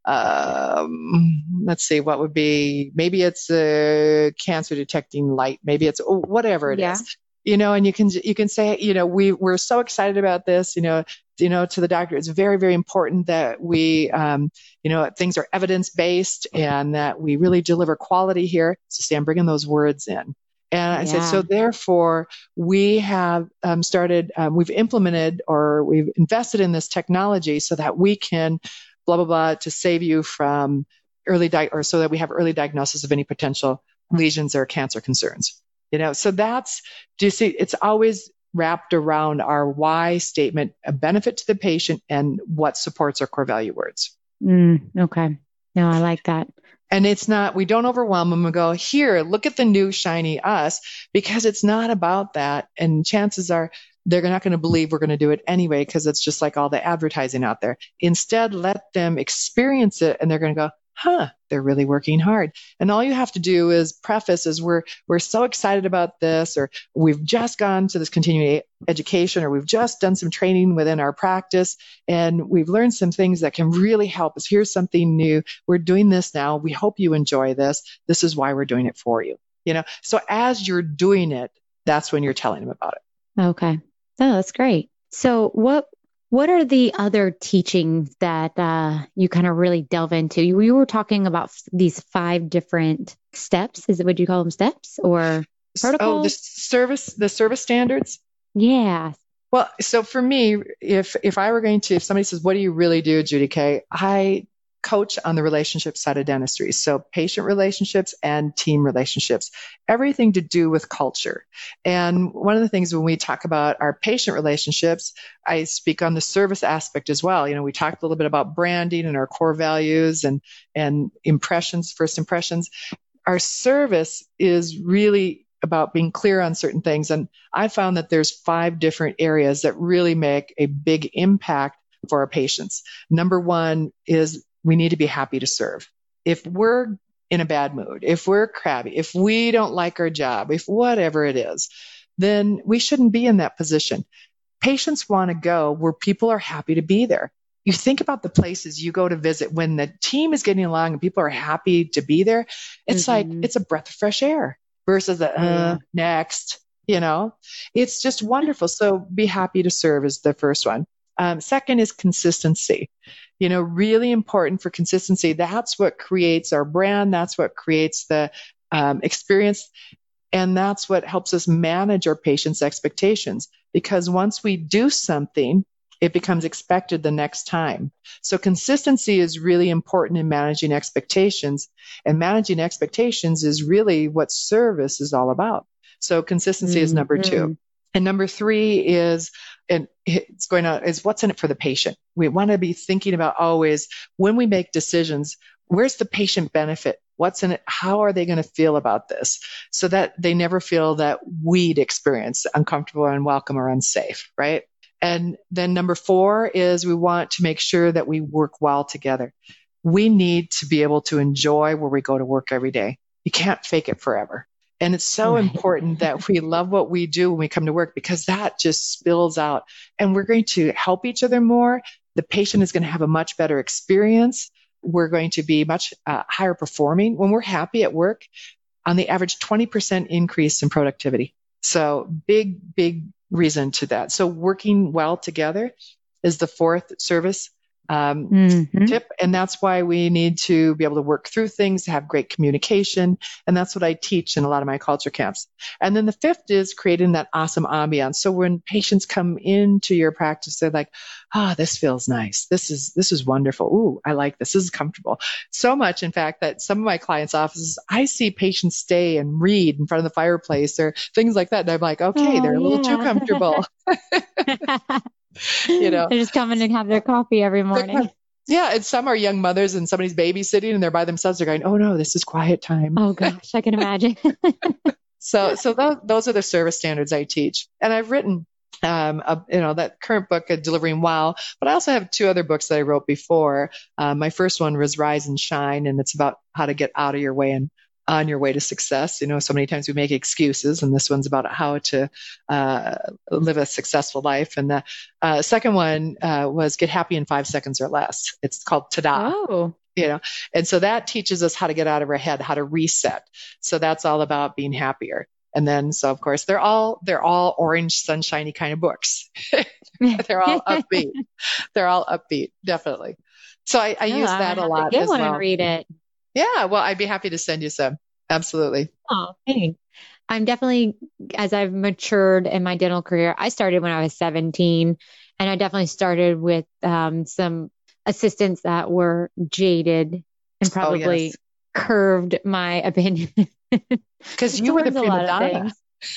um, let's see, what would be maybe it's a cancer detecting light, maybe it's oh, whatever it Yeah. is. You know, and you can you can say, you know, we we're so excited about this. You know, you know, to the doctor, it's very very important that we, um, you know, things are evidence based and that we really deliver quality here. So, Stan, bringing those words in, and I said, Yeah. so therefore, we have um, started, um, we've implemented or we've invested in this technology so that we can, blah blah blah, to save you from early di- or so that we have early diagnosis of any potential lesions or cancer concerns. You know, so that's, do you see, it's always wrapped around our why statement, a benefit to the patient and what supports our core value words. Mm, okay. No, I like that. And it's not, we don't overwhelm them and go, here, look at the new shiny us, because it's not about that. And chances are they're not going to believe we're going to do it anyway, because it's just like all the advertising out there. Instead, let them experience it and they're going to go, huh, they're really working hard. And all you have to do is preface is we're, we're so excited about this, or we've just gone to this continuing education, or we've just done some training within our practice and we've learned some things that can really help us. Here's something new. We're doing this now. We hope you enjoy this. This is why we're doing it for you. You know, so as you're doing it, that's when you're telling them about it. Okay. Oh, that's great. So what what are the other teachings that uh, you kind of really delve into? You, you were talking about f- these five different steps. Is it, would you call them steps or Oh, the protocols? service, the service standards. Yeah. Well, so for me, if if I were going to, if somebody says, what do you really do, Judy Kay? I coach on the relationship side of dentistry. So patient relationships and team relationships, everything to do with culture. And one of the things when we talk about our patient relationships, I speak on the service aspect as well. You know, we talked a little bit about branding and our core values and, and impressions, first impressions. Our service is really about being clear on certain things. And I found that there's five different areas that really make a big impact for our patients. Number one is we need to be happy to serve. If we're in a bad mood, if we're crabby, if we don't like our job, if whatever it is, then we shouldn't be in that position. Patients want to go where people are happy to be there. You think about the places you go to visit when the team is getting along and people are happy to be there. It's like, Mhm. it's a breath of fresh air versus the, uh, Yeah. next, you know, it's just wonderful. So be happy to serve is the first one. Um, second is consistency. You know, really important for consistency. That's what creates our brand. That's what creates the um, experience. And that's what helps us manage our patients' expectations. Because once we do something, it becomes expected the next time. So consistency is really important in managing expectations, and managing expectations is really what service is all about. So consistency mm-hmm. is number two. And number three is, and it's going on, is what's in it for the patient. We want to be thinking about always, when we make decisions, where's the patient benefit? What's in it? How are they going to feel about this? So that they never feel that we'd experience uncomfortable, unwelcome, or unsafe, right? And then number four is we want to make sure that we work well together. We need to be able to enjoy where we go to work every day. You can't fake it forever. And it's so right. important that we love what we do when we come to work, because that just spills out, and we're going to help each other more. The patient is going to have a much better experience. We're going to be much uh, higher performing. When we're happy at work, on the average, twenty percent increase in productivity. So big, big reason to that. So working well together is the fourth service um, mm-hmm. tip. And that's why we need to be able to work through things, have great communication. And that's what I teach in a lot of my culture camps. And then the fifth is creating that awesome ambiance. So when patients come into your practice, they're like, ah, oh, this feels nice. This is, this is wonderful. Ooh, I like this. This is comfortable. So much, in fact, that some of my clients' offices, I see patients stay and read in front of the fireplace or things like that. And I'm like, okay, oh, they're a little yeah. too comfortable. You know, they're just coming and have their coffee every morning. Yeah. And some are young mothers and somebody's babysitting and they're by themselves. They're going, oh no, this is quiet time. Oh gosh, I can imagine. so, so those, those are the service standards I teach. And I've written, um, a, you know, that current book, uh, Delivering Well, but I also have two other books that I wrote before. Uh, my first one was Rise and Shine, and it's about how to get out of your way and on your way to success. You know, so many times we make excuses, and this one's about how to uh, live a successful life. And the uh, second one uh, was Get Happy in Five Seconds or Less. It's called Ta-Da. Oh. You know, and so that teaches us how to get out of our head, how to reset. So that's all about being happier. And then, so of course, they're all they're all orange, sunshiny kind of books. They're all upbeat. They're all upbeat, definitely. So I, I oh, use that I a lot get as one well. And read it. Yeah, well, I'd be happy to send you some. Absolutely. Oh, thanks. I'm definitely, as I've matured in my dental career, I started when I was seventeen, and I definitely started with um, some assistants that were jaded and probably oh, yes. curved my opinion. Because you were the prima donna.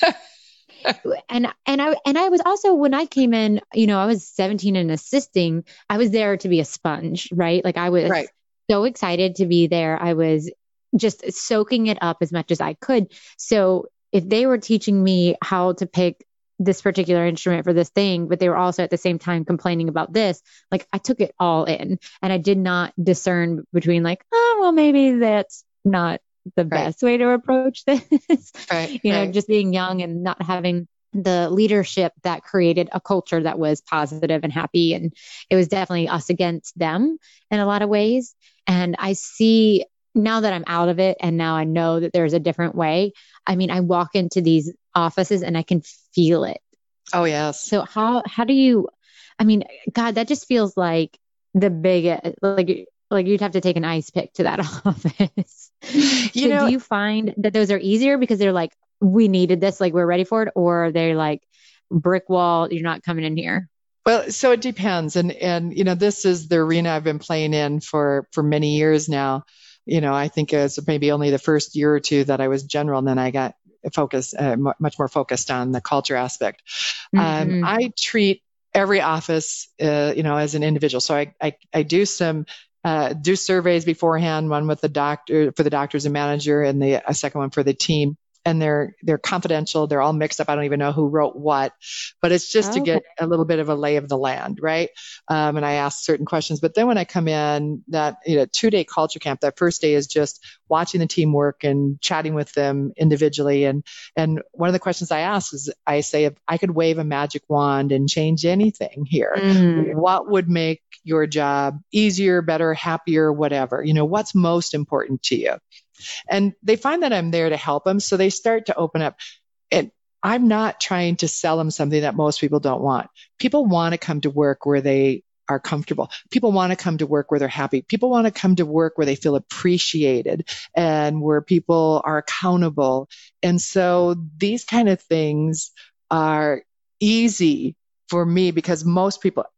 and and I and I was also, when I came in, you know, I was seventeen and assisting. I was there to be a sponge, right? Like I was right. so excited to be there. I was just soaking it up as much as I could. So if they were teaching me how to pick this particular instrument for this thing, but they were also at the same time complaining about this, like I took it all in, and I did not discern between like, oh, well, maybe that's not the right. best way to approach this. Right, you know, right. just being young and not having the leadership that created a culture that was positive and happy. And it was definitely us against them in a lot of ways. And I see now that I'm out of it, and now I know that there's a different way. I mean, I walk into these offices and I can feel it. Oh, yes. So how, how do you, I mean, God, that just feels like the big, like, like you'd have to take an ice pick to that office. You so know, do you find that those are easier because they're like, we needed this, like we're ready for it, or they're like brick wall, you're not coming in here? Well, so it depends. And, and, you know, this is the arena I've been playing in for, for many years now. You know, I think it's maybe only the first year or two that I was general, and then I got focused, uh, m- much more focused on the culture aspect. Mm-hmm. Um, I treat every office, uh, you know, as an individual. So I, I, I do some, uh, do surveys beforehand, one with the doctor, for the doctors and manager, and the a second one for the team. And they're, they're confidential. They're all mixed up. I don't even know who wrote what, but it's just okay. to get a little bit of a lay of the land. Right. Um, and I ask certain questions, but then when I come in, that, you know, two day culture camp, that first day is just watching the team work and chatting with them individually. And, and one of the questions I ask is, I say, if I could wave a magic wand and change anything here, mm. what would make your job easier, better, happier, whatever? You know, what's most important to you? And they find that I'm there to help them. So they start to open up. And I'm not trying to sell them something that most people don't want. People want to come to work where they are comfortable. People want to come to work where they're happy. People want to come to work where they feel appreciated and where people are accountable. And so these kind of things are easy for me because most people,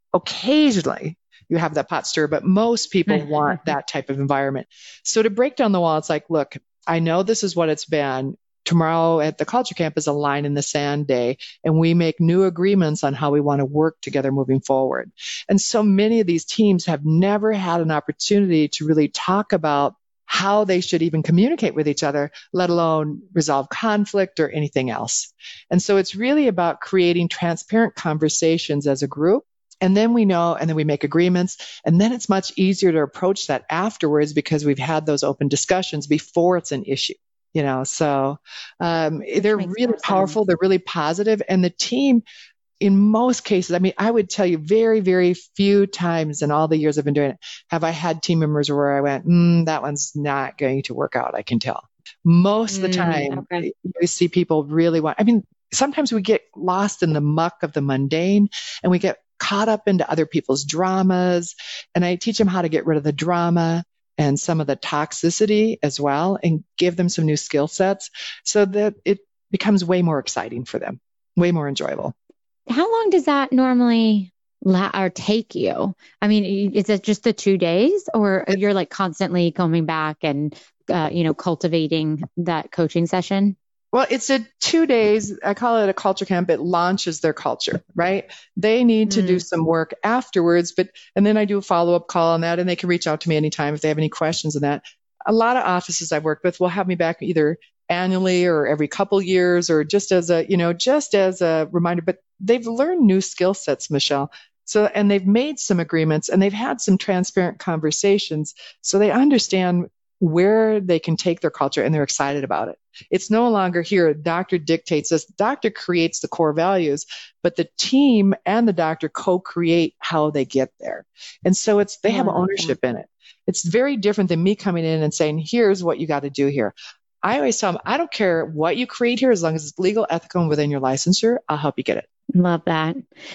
Occasionally you have that pot stir, but most people want that type of environment. So to break down the wall, it's like, look, I know this is what it's been. Tomorrow at the culture camp is a line in the sand day, and we make new agreements on how we want to work together moving forward. And so many of these teams have never had an opportunity to really talk about how they should even communicate with each other, let alone resolve conflict or anything else. And so it's really about creating transparent conversations as a group. And then we know, and then we make agreements. And then it's much easier to approach that afterwards because we've had those open discussions before it's an issue. You know, so um, they're really powerful. They're really positive. And the team, in most cases, I mean, I would tell you very, very few times in all the years I've been doing it, have I had team members where I went, mm, that one's not going to work out, I can tell. Most of the time, mm, okay. you see people really want, I mean, sometimes we get lost in the muck of the mundane and we get caught up into other people's dramas. And I teach them how to get rid of the drama and some of the toxicity as well, and give them some new skill sets so that it becomes way more exciting for them, way more enjoyable. How long does that normally la- or take you? I mean, is it just the two days or it, you're like constantly coming back and, uh, you know, cultivating that coaching session? Well, it's a two days, I call it a culture camp. It launches their culture, right? They need to mm. do some work afterwards, but, and then I do a follow-up call on that, and they can reach out to me anytime if they have any questions on that. A lot of offices I've worked with will have me back either annually or every couple years or just as a, you know, just as a reminder, but they've learned new skill sets, Michelle. So, and they've made some agreements and they've had some transparent conversations. So they understand where they can take their culture and they're excited about it. It's no longer here, doctor dictates this, doctor creates the core values, but the team and the doctor co-create how they get there. And so it's, they have ownership in it. It's very different than me coming in and saying, here's what you got to do here. I always tell them, I don't care what you create here, as long as it's legal, ethical, and within your licensure, I'll help you get it. Love that.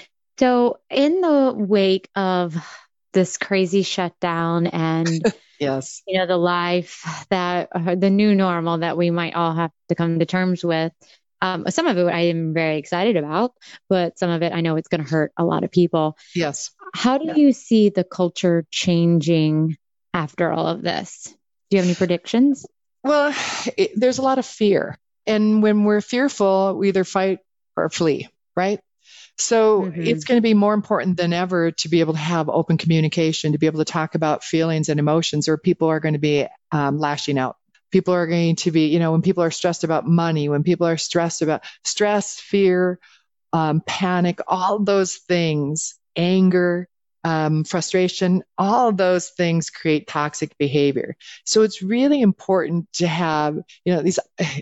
So in the wake of this crazy shutdown and yes, you know, the life that uh, the new normal that we might all have to come to terms with. Um, some of it I am very excited about, but some of it I know it's going to hurt a lot of people. Yes. How do yeah. you see the culture changing after all of this? Do you have any predictions? Well, it, there's a lot of fear. And when we're fearful, we either fight or flee, right? So mm-hmm. it's going to be more important than ever to be able to have open communication, to be able to talk about feelings and emotions, or people are going to be um, lashing out. People are going to be, you know, when people are stressed about money, when people are stressed about stress, fear, um, panic, all those things, anger, um, frustration, all of those things create toxic behavior. So it's really important to have, you know, these,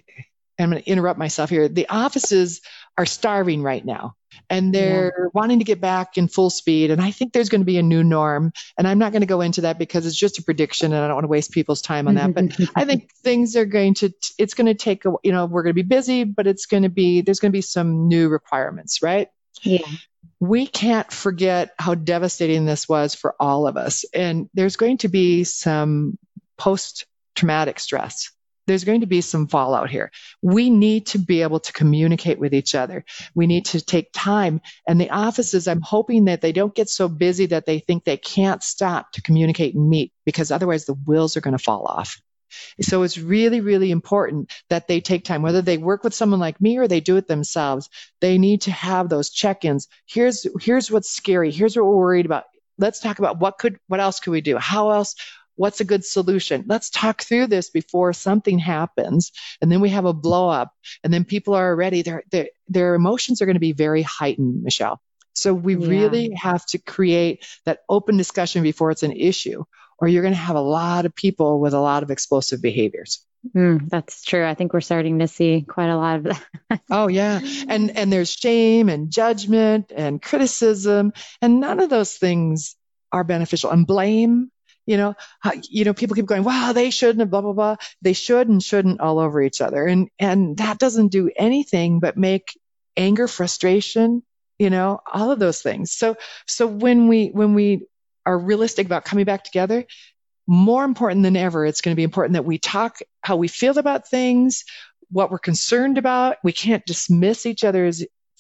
I'm going to interrupt myself here. The offices are starving right now. And they're yeah. wanting to get back in full speed. And I think there's going to be a new norm. And I'm not going to go into that because it's just a prediction and I don't want to waste people's time on that. But I think things are going to, it's going to take, a, you know, we're going to be busy, but it's going to be, there's going to be some new requirements, right? Yeah. We can't forget how devastating this was for all of us. And there's going to be some post-traumatic stress. There's going to be some fallout here. We need to be able to communicate with each other. We need to take time. And the offices, I'm hoping that they don't get so busy that they think they can't stop to communicate and meet, because otherwise the wheels are going to fall off. So it's really, really important that they take time, whether they work with someone like me or they do it themselves. They need to have those check-ins. Here's, here's what's scary. Here's what we're worried about. Let's talk about what could, what else could we do? How else? What's a good solution? Let's talk through this before something happens. And then we have a blow up, and then people are already, their, their, their emotions are going to be very heightened, Michelle. So we yeah. really have to create that open discussion before it's an issue, or you're going to have a lot of people with a lot of explosive behaviors. Mm, that's true. I think we're starting to see quite a lot of that. Oh, yeah. And, and there's shame and judgment and criticism, and none of those things are beneficial. And blame. You know, you know, people keep going, wow, they shouldn't have, blah, blah, blah. They should and shouldn't all over each other. And, and that doesn't do anything but make anger, frustration, you know, all of those things. So, so when we, when we are realistic about coming back together, more important than ever, it's going to be important that we talk how we feel about things, what we're concerned about. We can't dismiss each other's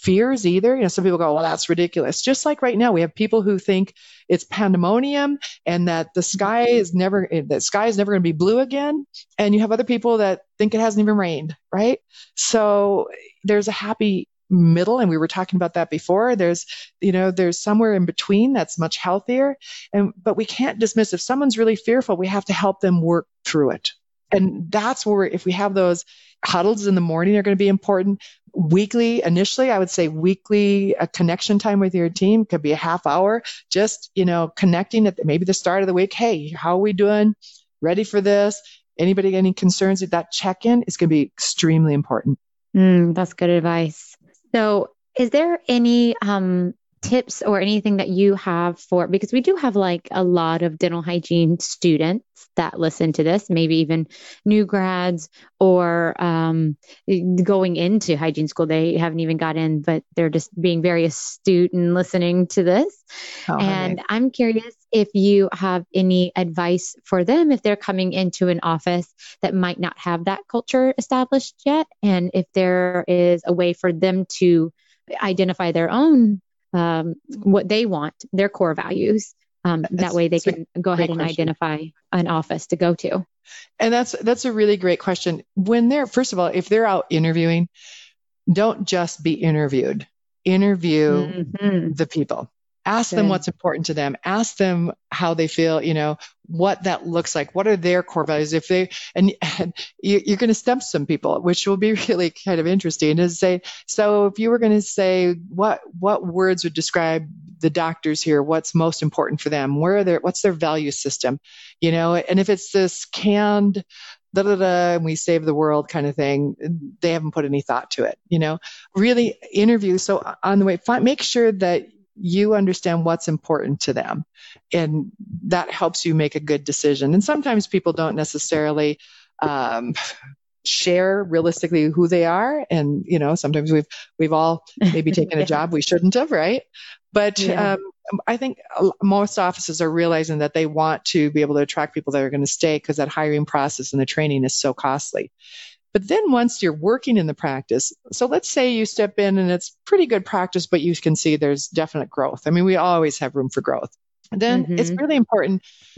fears either. You know, some people go, well, that's ridiculous. Just like right now, we have people who think it's pandemonium and that the sky is never, the sky is never going to be blue again. And you have other people that think it hasn't even rained, right? So there's a happy middle. And we were talking about that before. There's, you know, there's somewhere in between that's much healthier. And, but we can't dismiss if someone's really fearful, we have to help them work through it. And that's where, if we have those huddles in the morning, are going to be important. Weekly, initially, I would say weekly a connection time with your team could be a half hour, just, you know, connecting at the, maybe the start of the week. Hey, how are we doing? Ready for this? Anybody got any concerns? That check-in is going to be extremely important. Mm, that's good advice. So is there any um, tips or anything that you have for, because we do have like a lot of dental hygiene students that listen to this, maybe even new grads or um, going into hygiene school. They haven't even got in, but they're just being very astute and listening to this. Oh, and right. I'm curious if you have any advice for them if they're coming into an office that might not have that culture established yet, and if there is a way for them to identify their own, um, what they want, their core values. Um, that way they can go ahead and question. identify an office to go to. And that's, that's a really great question. When they're, first of all, if they're out interviewing, don't just be interviewed. Interview mm-hmm. the people. Ask Good. them what's important to them. Ask them how they feel, you know, what that looks like. What are their core values? If they, and, and you, you're going to stump some people, which will be really kind of interesting, is say, so if you were going to say, what, what words would describe the doctors here? What's most important for them? Where are their, what's their value system? You know, and if it's this canned, da da da, and we save the world kind of thing, they haven't put any thought to it, you know, really interview. So on the way, find, make sure that you understand what's important to them, and that helps you make a good decision. And sometimes people don't necessarily um, share realistically who they are, and you know, sometimes we've we've all maybe taken a job we shouldn't have, right? But yeah. um, I think most offices are realizing that they want to be able to attract people that are going to stay, because that hiring process and the training is so costly. But then once you're working in the practice, so let's say you step in and it's pretty good practice, but you can see there's definite growth. I mean, we always have room for growth. Then mm-hmm. it's really important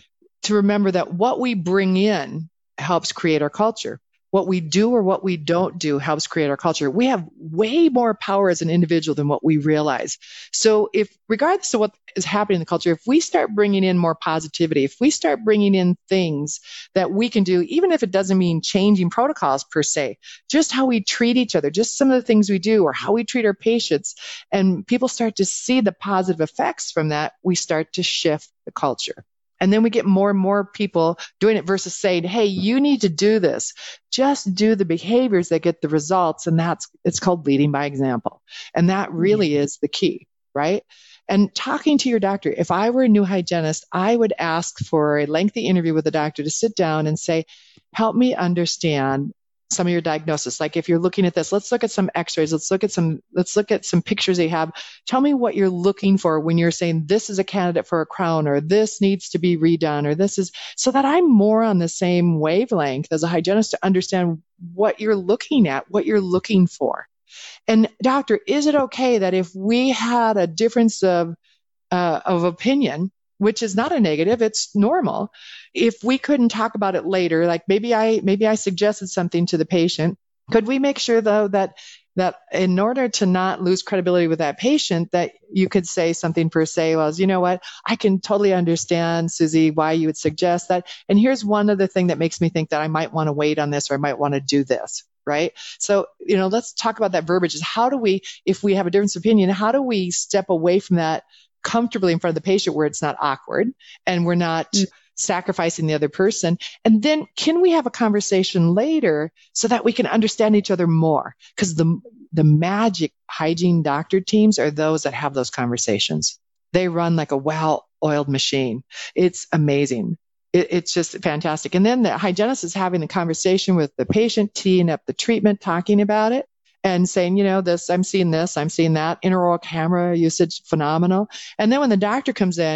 to remember that what we bring in helps create our culture. What we do or what we don't do helps create our culture. We have way more power as an individual than what we realize. So if, regardless of what is happening in the culture, if we start bringing in more positivity, if we start bringing in things that we can do, even if it doesn't mean changing protocols per se, just how we treat each other, just some of the things we do or how we treat our patients, and people start to see the positive effects from that, we start to shift the culture. And then we get more and more people doing it versus saying, hey, you need to do this. Just do the behaviors that get the results. And that's, it's called leading by example. And that really is the key, right? And talking to your doctor, if I were a new hygienist, I would ask for a lengthy interview with the doctor to sit down and say, help me understand some of your diagnosis. Like if you're looking at this, let's look at some x-rays. Let's look at some, let's look at some pictures they have. Tell me what you're looking for when you're saying this is a candidate for a crown, or this needs to be redone, or this is, so that I'm more on the same wavelength as a hygienist to understand what you're looking at, what you're looking for. And doctor, is it okay that if we had a difference of, uh, of opinion, which is not a negative, it's normal, if we couldn't talk about it later, like maybe I, maybe I suggested something to the patient, could we make sure though that, that in order to not lose credibility with that patient, that you could say something per se, well, you know what, I can totally understand, Susie, why you would suggest that. And here's one other thing that makes me think that I might want to wait on this, or I might want to do this. Right? So, you know, let's talk about that verbiage. Is how do we, if we have a difference of opinion, how do we step away from that comfortably in front of the patient where it's not awkward and we're not mm. sacrificing the other person? And then can we have a conversation later so that we can understand each other more? Because the, the magic hygiene doctor teams are those that have those conversations. They run like a well-oiled machine. It's amazing. It, it's just fantastic. And then the hygienist is having a conversation with the patient, teeing up the treatment, talking about it, and saying, you know, this, I'm seeing this, I'm seeing that, intraoral camera usage, phenomenal. And then when the doctor comes in,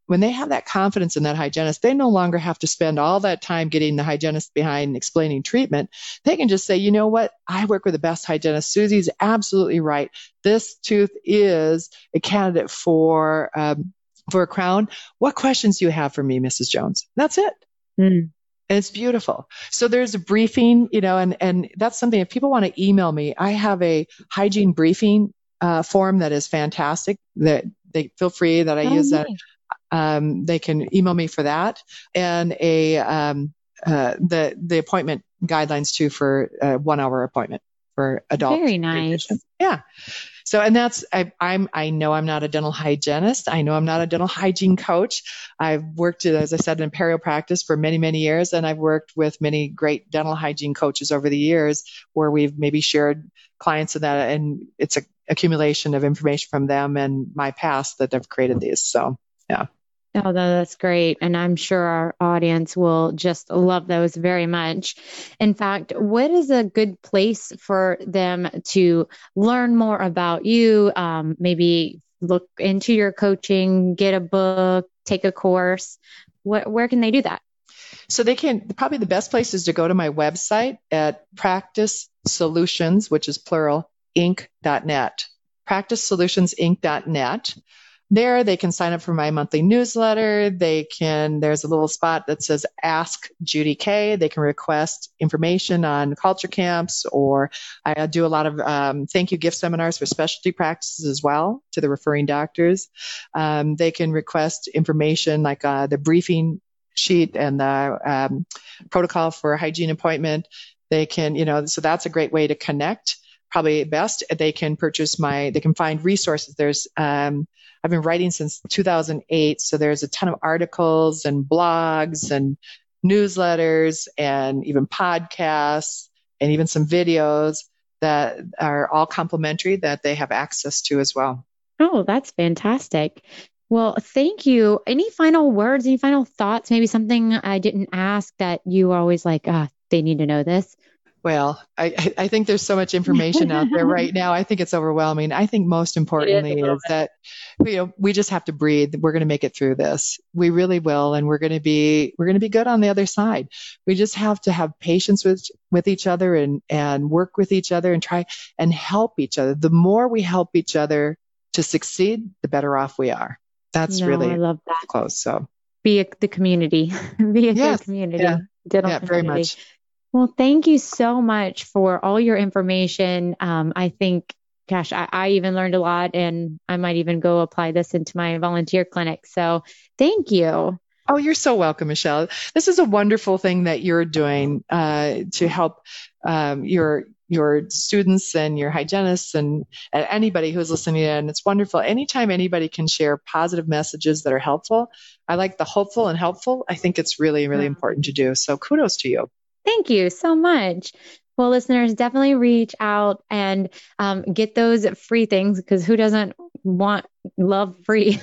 when they have that confidence in that hygienist, they no longer have to spend all that time getting the hygienist behind explaining treatment. They can just say, you know what? I work with the best hygienist. Susie's absolutely right. This tooth is a candidate for, um, for a crown. What questions do you have for me, Missus Jones? That's it. Mm. And it's beautiful. So there's a briefing, you know, and, and that's something, if people want to email me, I have a hygiene briefing uh, form that is fantastic, that they feel free that I Oh, use nice. that. Um, they can email me for that, and a um, uh, the the appointment guidelines too for a one hour appointment for adult. Very nice. patients. Yeah. So, and that's I, I'm I know I'm not a dental hygienist. I know I'm not a dental hygiene coach. I've worked, as I said, in perio practice for many many years, and I've worked with many great dental hygiene coaches over the years, where we've maybe shared clients in that, and it's a accumulation of information from them and my past that have created these. So, yeah. Oh, that's great. And I'm sure our audience will just love those very much. In fact, what is a good place for them to learn more about you? Um, maybe look into your coaching, get a book, take a course. What, where can they do that? So they can, probably the best place is to go to my website at Practice Solutions, which is plural, inc dot net, practice solutions inc dot net. There, they can sign up for my monthly newsletter. They can, there's a little spot that says Ask Judy K. They can request information on culture camps, or I do a lot of um, thank you gift seminars for specialty practices as well to the referring doctors. Um, they can request information like uh, the briefing sheet and the um, protocol for a hygiene appointment. They can, you know, so that's a great way to connect. Probably best, they can purchase my, they can find resources. There's, um, I've been writing since two thousand eight, so there's a ton of articles and blogs and newsletters and even podcasts and even some videos that are all complimentary that they have access to as well. Oh, that's fantastic. Well, thank you. Any final words, any final thoughts, maybe something I didn't ask that you are always like, ah, they need to know this? Well, I, I think there's so much information out there right now. I think it's overwhelming. I think most importantly is, is that, you know, we just have to breathe. We're going to make it through this. We really will. And we're going to be, we're going to be good on the other side. We just have to have patience with, with each other and, and work with each other and try and help each other. The more we help each other to succeed, the better off we are. That's no, really I love that. close. So be a, the community, be a yes, good community. Yeah, Dental yeah community. very much. Well, thank you so much for all your information. Um, I think, gosh, I, I even learned a lot, and I might even go apply this into my volunteer clinic. So thank you. Oh, you're so welcome, Michelle. This is a wonderful thing that you're doing uh, to help um, your your students and your hygienists and, and anybody who's listening in. It's wonderful. Anytime anybody can share positive messages that are helpful. I like the hopeful and helpful. I think it's really, really important to do. So kudos to you. Thank you so much. Well, listeners, definitely reach out and um, get those free things, because who doesn't want love free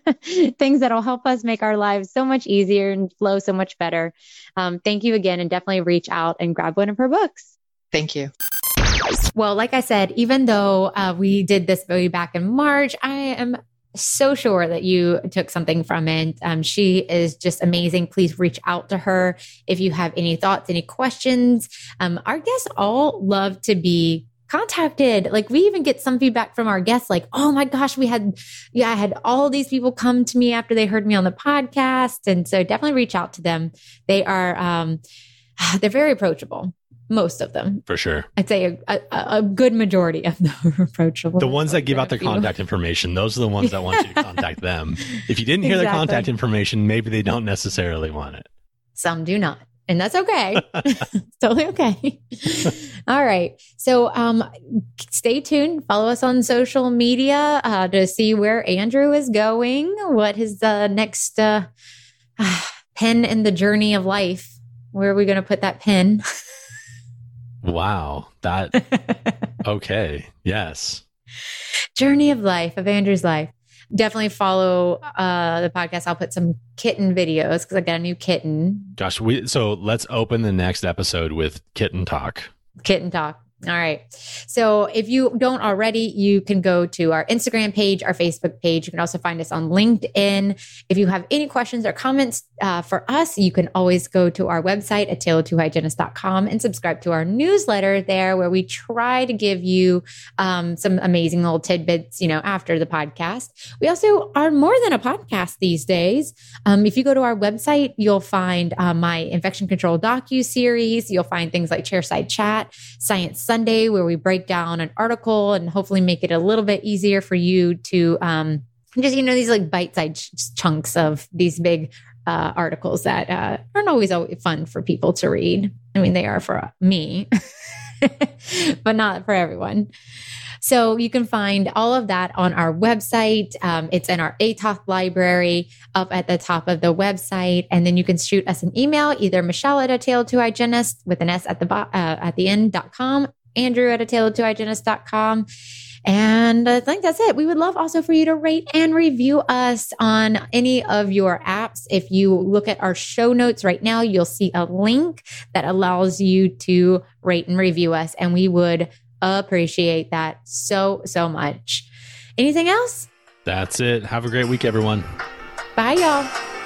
things that'll help us make our lives so much easier and flow so much better. Um, thank you again, and definitely reach out and grab one of her books. Thank you. Well, like I said, even though uh, we did this way back in March, I am so sure that you took something from it. Um, she is just amazing. Please reach out to her if you have any thoughts, any questions. Um, our guests all love to be contacted. Like, we even get some feedback from our guests, like, oh my gosh, we had, yeah, I had all these people come to me after they heard me on the podcast. And so definitely reach out to them. They are, um, they're very approachable. Most of them. For sure. I'd say a, a, a good majority of them are approachable. The ones that give out their contact information, those are the ones that want you to contact them. If you didn't hear Exactly. their contact information, maybe they don't necessarily want it. Some do not. And that's okay. It's totally okay. All right. So um, stay tuned. Follow us on social media uh, to see where Andrew is going, what his uh, next uh, pin in the journey of life. Where are we going to put that pin? Wow. That, okay. Yes. Journey of life, of Andrew's life. Definitely follow uh, the podcast. I'll put some kitten videos because I got a new kitten. Gosh, we, so let's open the next episode with kitten talk. Kitten talk. All right. So if you don't already, you can go to our Instagram page, our Facebook page. You can also find us on LinkedIn. If you have any questions or comments uh, for us, you can always go to our website at tale of two hygienists dot com and subscribe to our newsletter there, where we try to give you um, some amazing little tidbits, you know, after the podcast. We also are more than a podcast these days. Um, if you go to our website, you'll find uh, my infection control docu-series. You'll find things like Chairside Chat, Science Sunday, where we break down an article and hopefully make it a little bit easier for you to um, just, you know, these like bite-sized ch- chunks of these big uh, articles that uh, aren't always, always fun for people to read. I mean, they are for me, but not for everyone. So you can find all of that on our website. Um, it's in our A T O H library up at the top of the website. And then you can shoot us an email, either Michelle at a tale of two hygienists with an S at the bo- uh, at the end dot com, Andrew at a tale of two hygienists dot com. And I think that's it. We would love also for you to rate and review us on any of your apps. If you look at our show notes right now, you'll see a link that allows you to rate and review us. And we would appreciate that so, so much. Anything else? That's it. Have a great week, everyone. Bye, y'all.